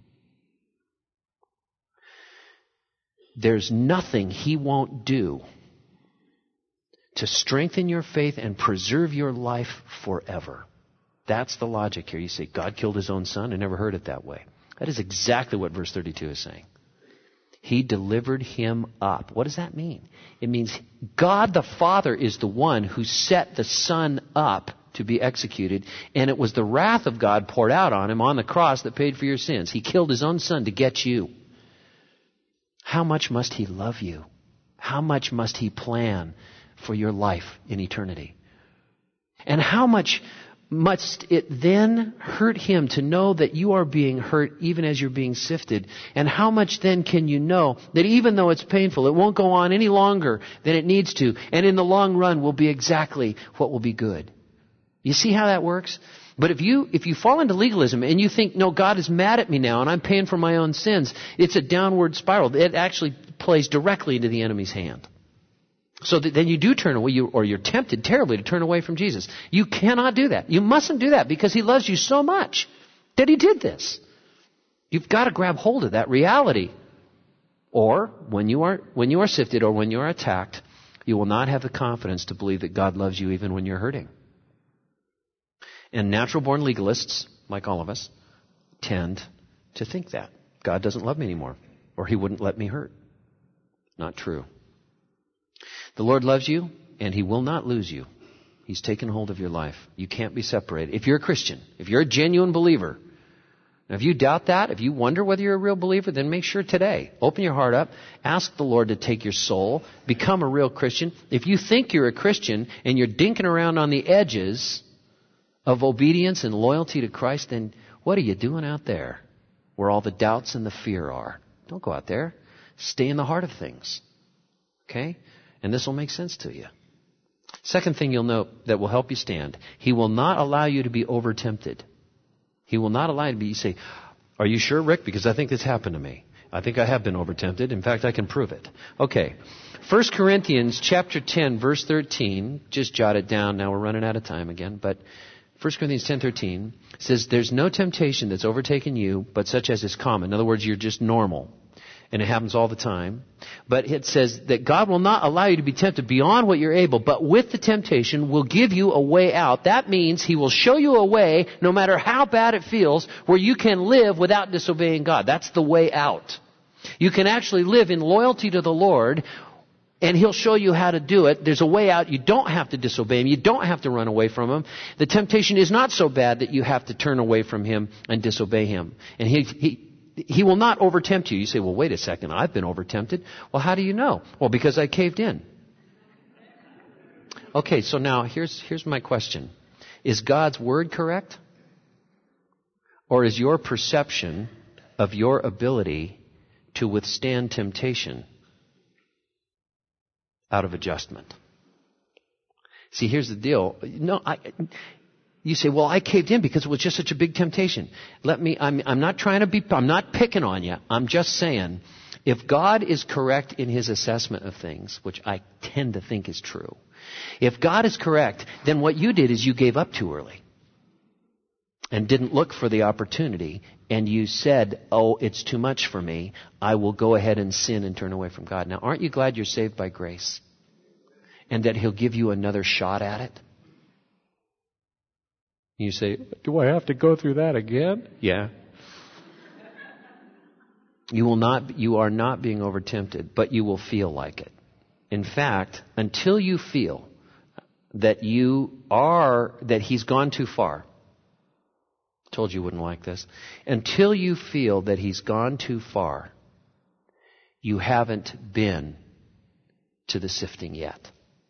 there's nothing He won't do to strengthen your faith and preserve your life forever. That's the logic here. You say, God killed His own Son? I never heard it that way. That is exactly what verse 32 is saying. He delivered Him up. What does that mean? It means God the Father is the one who set the Son up to be executed, and it was the wrath of God poured out on Him on the cross that paid for your sins. He killed His own Son to get you. How much must He love you? How much must He plan for your life in eternity? And how much must it then hurt Him to know that you are being hurt even as you're being sifted? And how much then can you know that even though it's painful, it won't go on any longer than it needs to, and in the long run will be exactly what will be good? You see how that works? But if you fall into legalism and you think, no, God is mad at me now and I'm paying for my own sins, it's a downward spiral. It actually plays directly into the enemy's hand. So that then you do turn away, or you're tempted terribly to turn away from Jesus. You cannot do that. You mustn't do that because He loves you so much that He did this. You've got to grab hold of that reality. Or when you are sifted or when you are attacked, you will not have the confidence to believe that God loves you even when you're hurting. And natural-born legalists, like all of us, tend to think that God doesn't love me anymore, or He wouldn't let me hurt. Not true. The Lord loves you, and He will not lose you. He's taken hold of your life. You can't be separated. If you're a Christian, if you're a genuine believer, now if you doubt that, if you wonder whether you're a real believer, then make sure today. Open your heart up. Ask the Lord to take your soul. Become a real Christian. If you think you're a Christian and you're dinking around on the edges of obedience and loyalty to Christ, then what are you doing out there where all the doubts and the fear are? Don't go out there. Stay in the heart of things. Okay? And this will make sense to you. Second thing you'll note that will help you stand. He will not allow you to be over-tempted. He will not allow you to be, you say, are you sure, Rick? Because I think this happened to me. I think I have been over-tempted. In fact, I can prove it. Okay. 1 Corinthians chapter 10, verse 13. Just jot it down. Now we're running out of time again. But 1 Corinthians 10:13 says, there's no temptation that's overtaken you, but such as is common. In other words, you're just normal. And it happens all the time. But it says that God will not allow you to be tempted beyond what you're able, but with the temptation will give you a way out. That means He will show you a way, no matter how bad it feels, where you can live without disobeying God. That's the way out. You can actually live in loyalty to the Lord, and He'll show you how to do it. There's a way out. You don't have to disobey Him. You don't have to run away from Him. The temptation is not so bad that you have to turn away from Him and disobey Him. And He will not overtempt you. You say, well, wait a second. I've been overtempted. Well, how do you know? Well, because I caved in. Okay, so now here's my question. Is God's Word correct? Or is your perception of your ability to withstand temptation out of adjustment? See, here's the deal. You say, well, I caved in because it was just such a big temptation. I'm not picking on you. I'm just saying, if God is correct in His assessment of things, which I tend to think is true, if God is correct, then what you did is you gave up too early and didn't look for the opportunity, and you said, oh, it's too much for me. I will go ahead and sin and turn away from God. Now, aren't you glad you're saved by grace and that He'll give you another shot at it? You say, do I have to go through that again? Yeah. You are not being overtempted, but you will feel like it. In fact, until you feel that that He's gone too far. Told you wouldn't like this. Until you feel that He's gone too far, you haven't been to the sifting yet.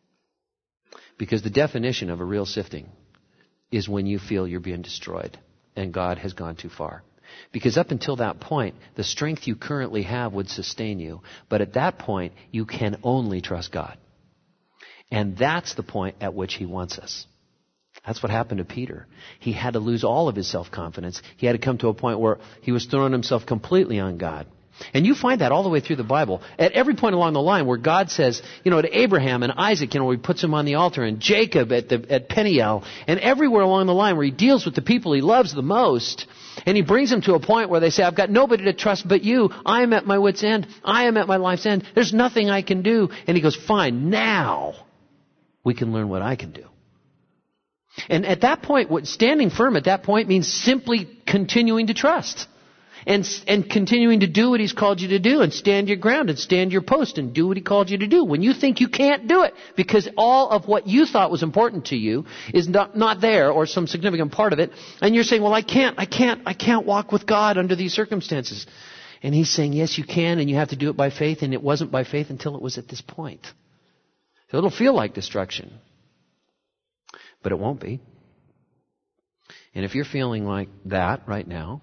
Because the definition of a real sifting is when you feel you're being destroyed and God has gone too far. Because up until that point, the strength you currently have would sustain you. But at that point, you can only trust God. And that's the point at which He wants us. That's what happened to Peter. He had to lose all of his self-confidence. He had to come to a point where he was throwing himself completely on God. And you find that all the way through the Bible. At every point along the line where God says, to Abraham and Isaac, He puts them on the altar, and Jacob at Peniel, and everywhere along the line where He deals with the people He loves the most, and He brings them to a point where they say, I've got nobody to trust but You. I am at my wit's end. I am at my life's end. There's nothing I can do. And He goes, fine, now we can learn what I can do. And at that point, standing firm at that point means simply continuing to trust. And continuing to do what He's called you to do, and stand your ground and stand your post and do what He called you to do. When you think you can't do it because all of what you thought was important to you is not there, or some significant part of it, and you're saying, well, I can't walk with God under these circumstances. And He's saying, yes, you can, and you have to do it by faith, and it wasn't by faith until it was at this point. So it'll feel like destruction, but it won't be. And if you're feeling like that right now,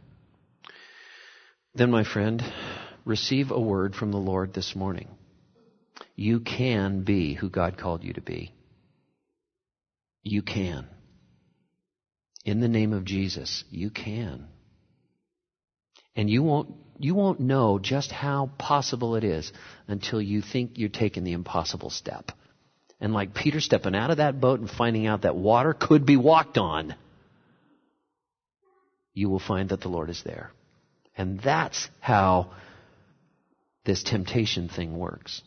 then, my friend, receive a word from the Lord this morning. You can be who God called you to be. You can. In the name of Jesus, you can. And you won't know just how possible it is until you think you're taking the impossible step. And like Peter stepping out of that boat and finding out that water could be walked on, you will find that the Lord is there. And that's how this temptation thing works.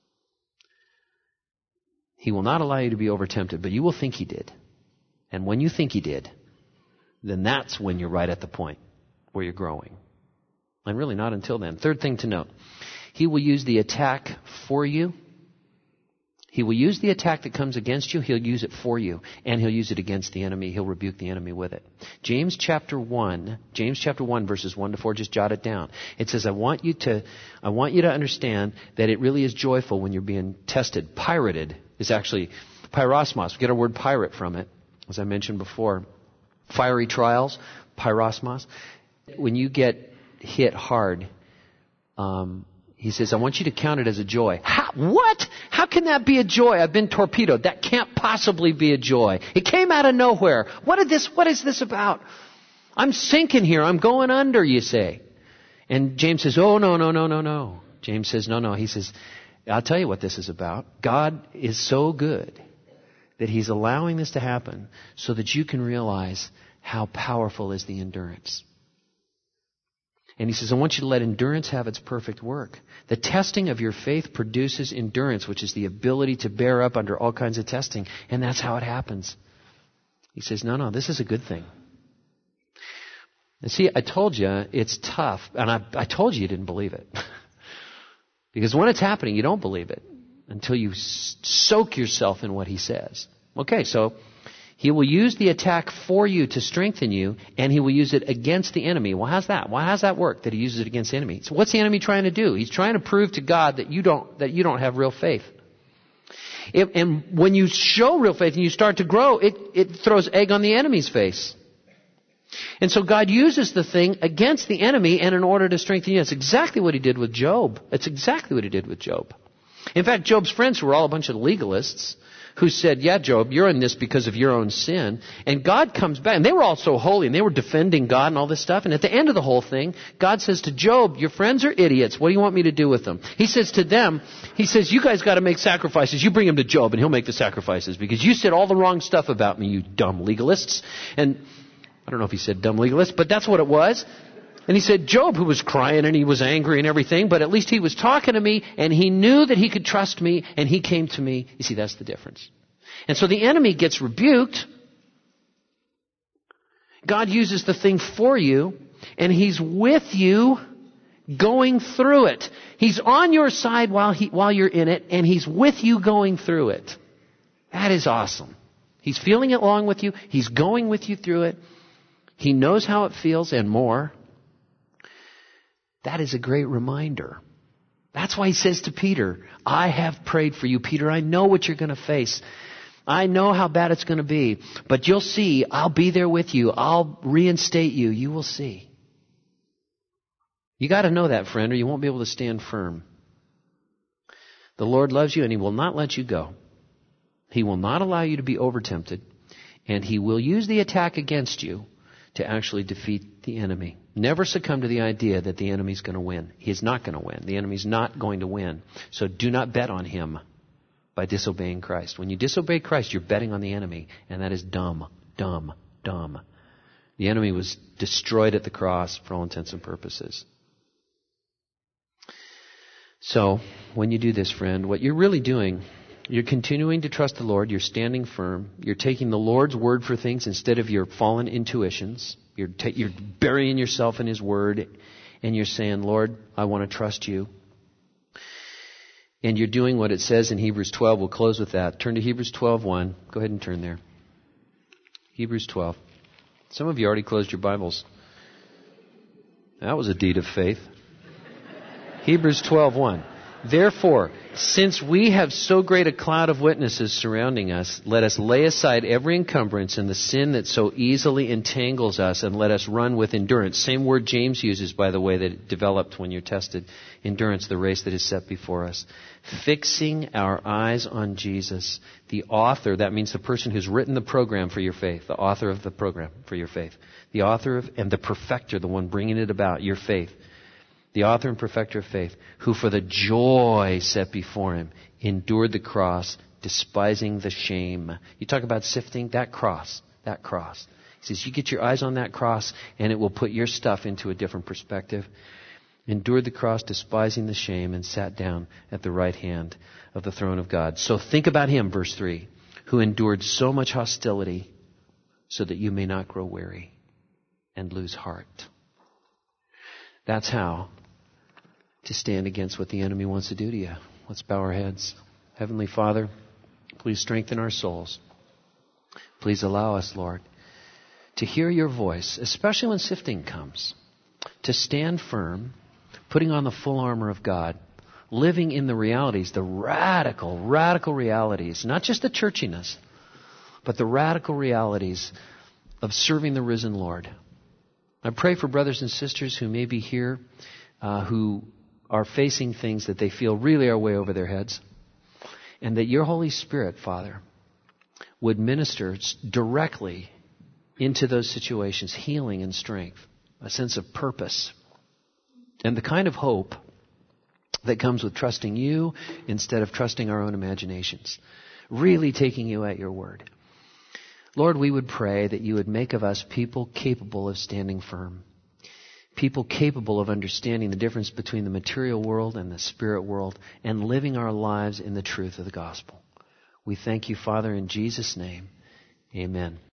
He will not allow you to be overtempted, but you will think He did. And when you think He did, then that's when you're right at the point where you're growing. And really not until then. Third thing to note, He will use the attack for you. He will use the attack that comes against you. He'll use it for you. And He'll use it against the enemy. He'll rebuke the enemy with it. James chapter 1 verses 1 to 4, just jot it down. It says, I want you to understand that it really is joyful when you're being tested. Pirated is actually pyrosmos. We get our word pirate from it, as I mentioned before. Fiery trials, pyrosmos. When you get hit hard, he says, I want you to count it as a joy. What? How can that be a joy? I've been torpedoed. That can't possibly be a joy. It came out of nowhere. What is this about? I'm sinking here. I'm going under, you say. And James says, oh, no. James says, no. He says, I'll tell you what this is about. God is so good that He's allowing this to happen so that you can realize how powerful is the endurance. And he says, I want you to let endurance have its perfect work. The testing of your faith produces endurance, which is the ability to bear up under all kinds of testing. And that's how it happens. He says, no, this is a good thing. And see, I told you it's tough. And I told you didn't believe it. Because when it's happening, you don't believe it until you soak yourself in what He says. Okay, so He will use the attack for you to strengthen you, and He will use it against the enemy. Well, how's that? Why does that work, that He uses it against the enemy? So what's the enemy trying to do? He's trying to prove to God that you don't have real faith. And when you show real faith and you start to grow, it throws egg on the enemy's face. And so God uses the thing against the enemy and in order to strengthen you. That's exactly what he did with Job. That's exactly what he did with Job. In fact, Job's friends were all a bunch of legalists who said, yeah, Job, you're in this because of your own sin. And God comes back, and they were all so holy, and they were defending God and all this stuff. And at the end of the whole thing, God says to Job, your friends are idiots. What do you want me to do with them? He says to them, he says, you guys got to make sacrifices. You bring them to Job, and he'll make the sacrifices because you said all the wrong stuff about me, you dumb legalists. And I don't know if he said dumb legalists, but that's what it was. And he said, Job, who was crying and he was angry and everything, but at least he was talking to me and he knew that he could trust me and he came to me. You see, that's the difference. And so the enemy gets rebuked. God uses the thing for you and he's with you going through it. He's on your side while you're in it and he's with you going through it. That is awesome. He's feeling it along with you. He's going with you through it. He knows how it feels and more. That is a great reminder. That's why he says to Peter, I have prayed for you, Peter. I know what you're going to face. I know how bad it's going to be. But you'll see, I'll be there with you. I'll reinstate you. You will see. You got to know that, friend, or you won't be able to stand firm. The Lord loves you and he will not let you go. He will not allow you to be overtempted. And he will use the attack against you to actually defeat the enemy. Never succumb to the idea that the enemy's going to win. He's not going to win. The enemy's not going to win. So do not bet on him by disobeying Christ. When you disobey Christ, you're betting on the enemy, and that is dumb, dumb, dumb. The enemy was destroyed at the cross for all intents and purposes. So, when you do this, friend, what you're really doing, you're continuing to trust the Lord. You're standing firm. You're taking the Lord's word for things instead of your fallen intuitions. You're burying yourself in his word, and you're saying, Lord, I want to trust you. And you're doing what it says in Hebrews 12. We'll close with that. Turn to Hebrews 12:1. Go ahead and turn there. Hebrews 12. Some of you already closed your Bibles. That was a deed of faith. Hebrews 12:1. Therefore, since we have so great a cloud of witnesses surrounding us, let us lay aside every encumbrance and the sin that so easily entangles us, and let us run with endurance. Same word James uses, by the way, that it developed when you're tested. Endurance, the race that is set before us. Fixing our eyes on Jesus, the author, that means the person who's written the program for your faith, the author of the program for your faith. The author of, and the perfecter, the one bringing it about, your faith. The author and perfecter of faith, who for the joy set before him endured the cross, despising the shame. You talk about sifting, that cross. He says, you get your eyes on that cross and it will put your stuff into a different perspective. Endured the cross, despising the shame, and sat down at the right hand of the throne of God. So think about him, verse 3, who endured so much hostility so that you may not grow weary and lose heart. That's how to stand against what the enemy wants to do to you. Let's bow our heads. Heavenly Father, please strengthen our souls. Please allow us, Lord, to hear your voice, especially when sifting comes, to stand firm, putting on the full armor of God, living in the realities, the radical realities, not just the churchiness, but the radical realities of serving the risen Lord. I pray for brothers and sisters who may be here, who are facing things that they feel really are way over their heads, and that your Holy Spirit, Father, would minister directly into those situations, healing and strength, a sense of purpose, and the kind of hope that comes with trusting you instead of trusting our own imaginations, really taking you at your word. Lord, we would pray that you would make of us people capable of standing firm, people capable of understanding the difference between the material world and the spirit world, and living our lives in the truth of the gospel. We thank you, Father, in Jesus' name. Amen.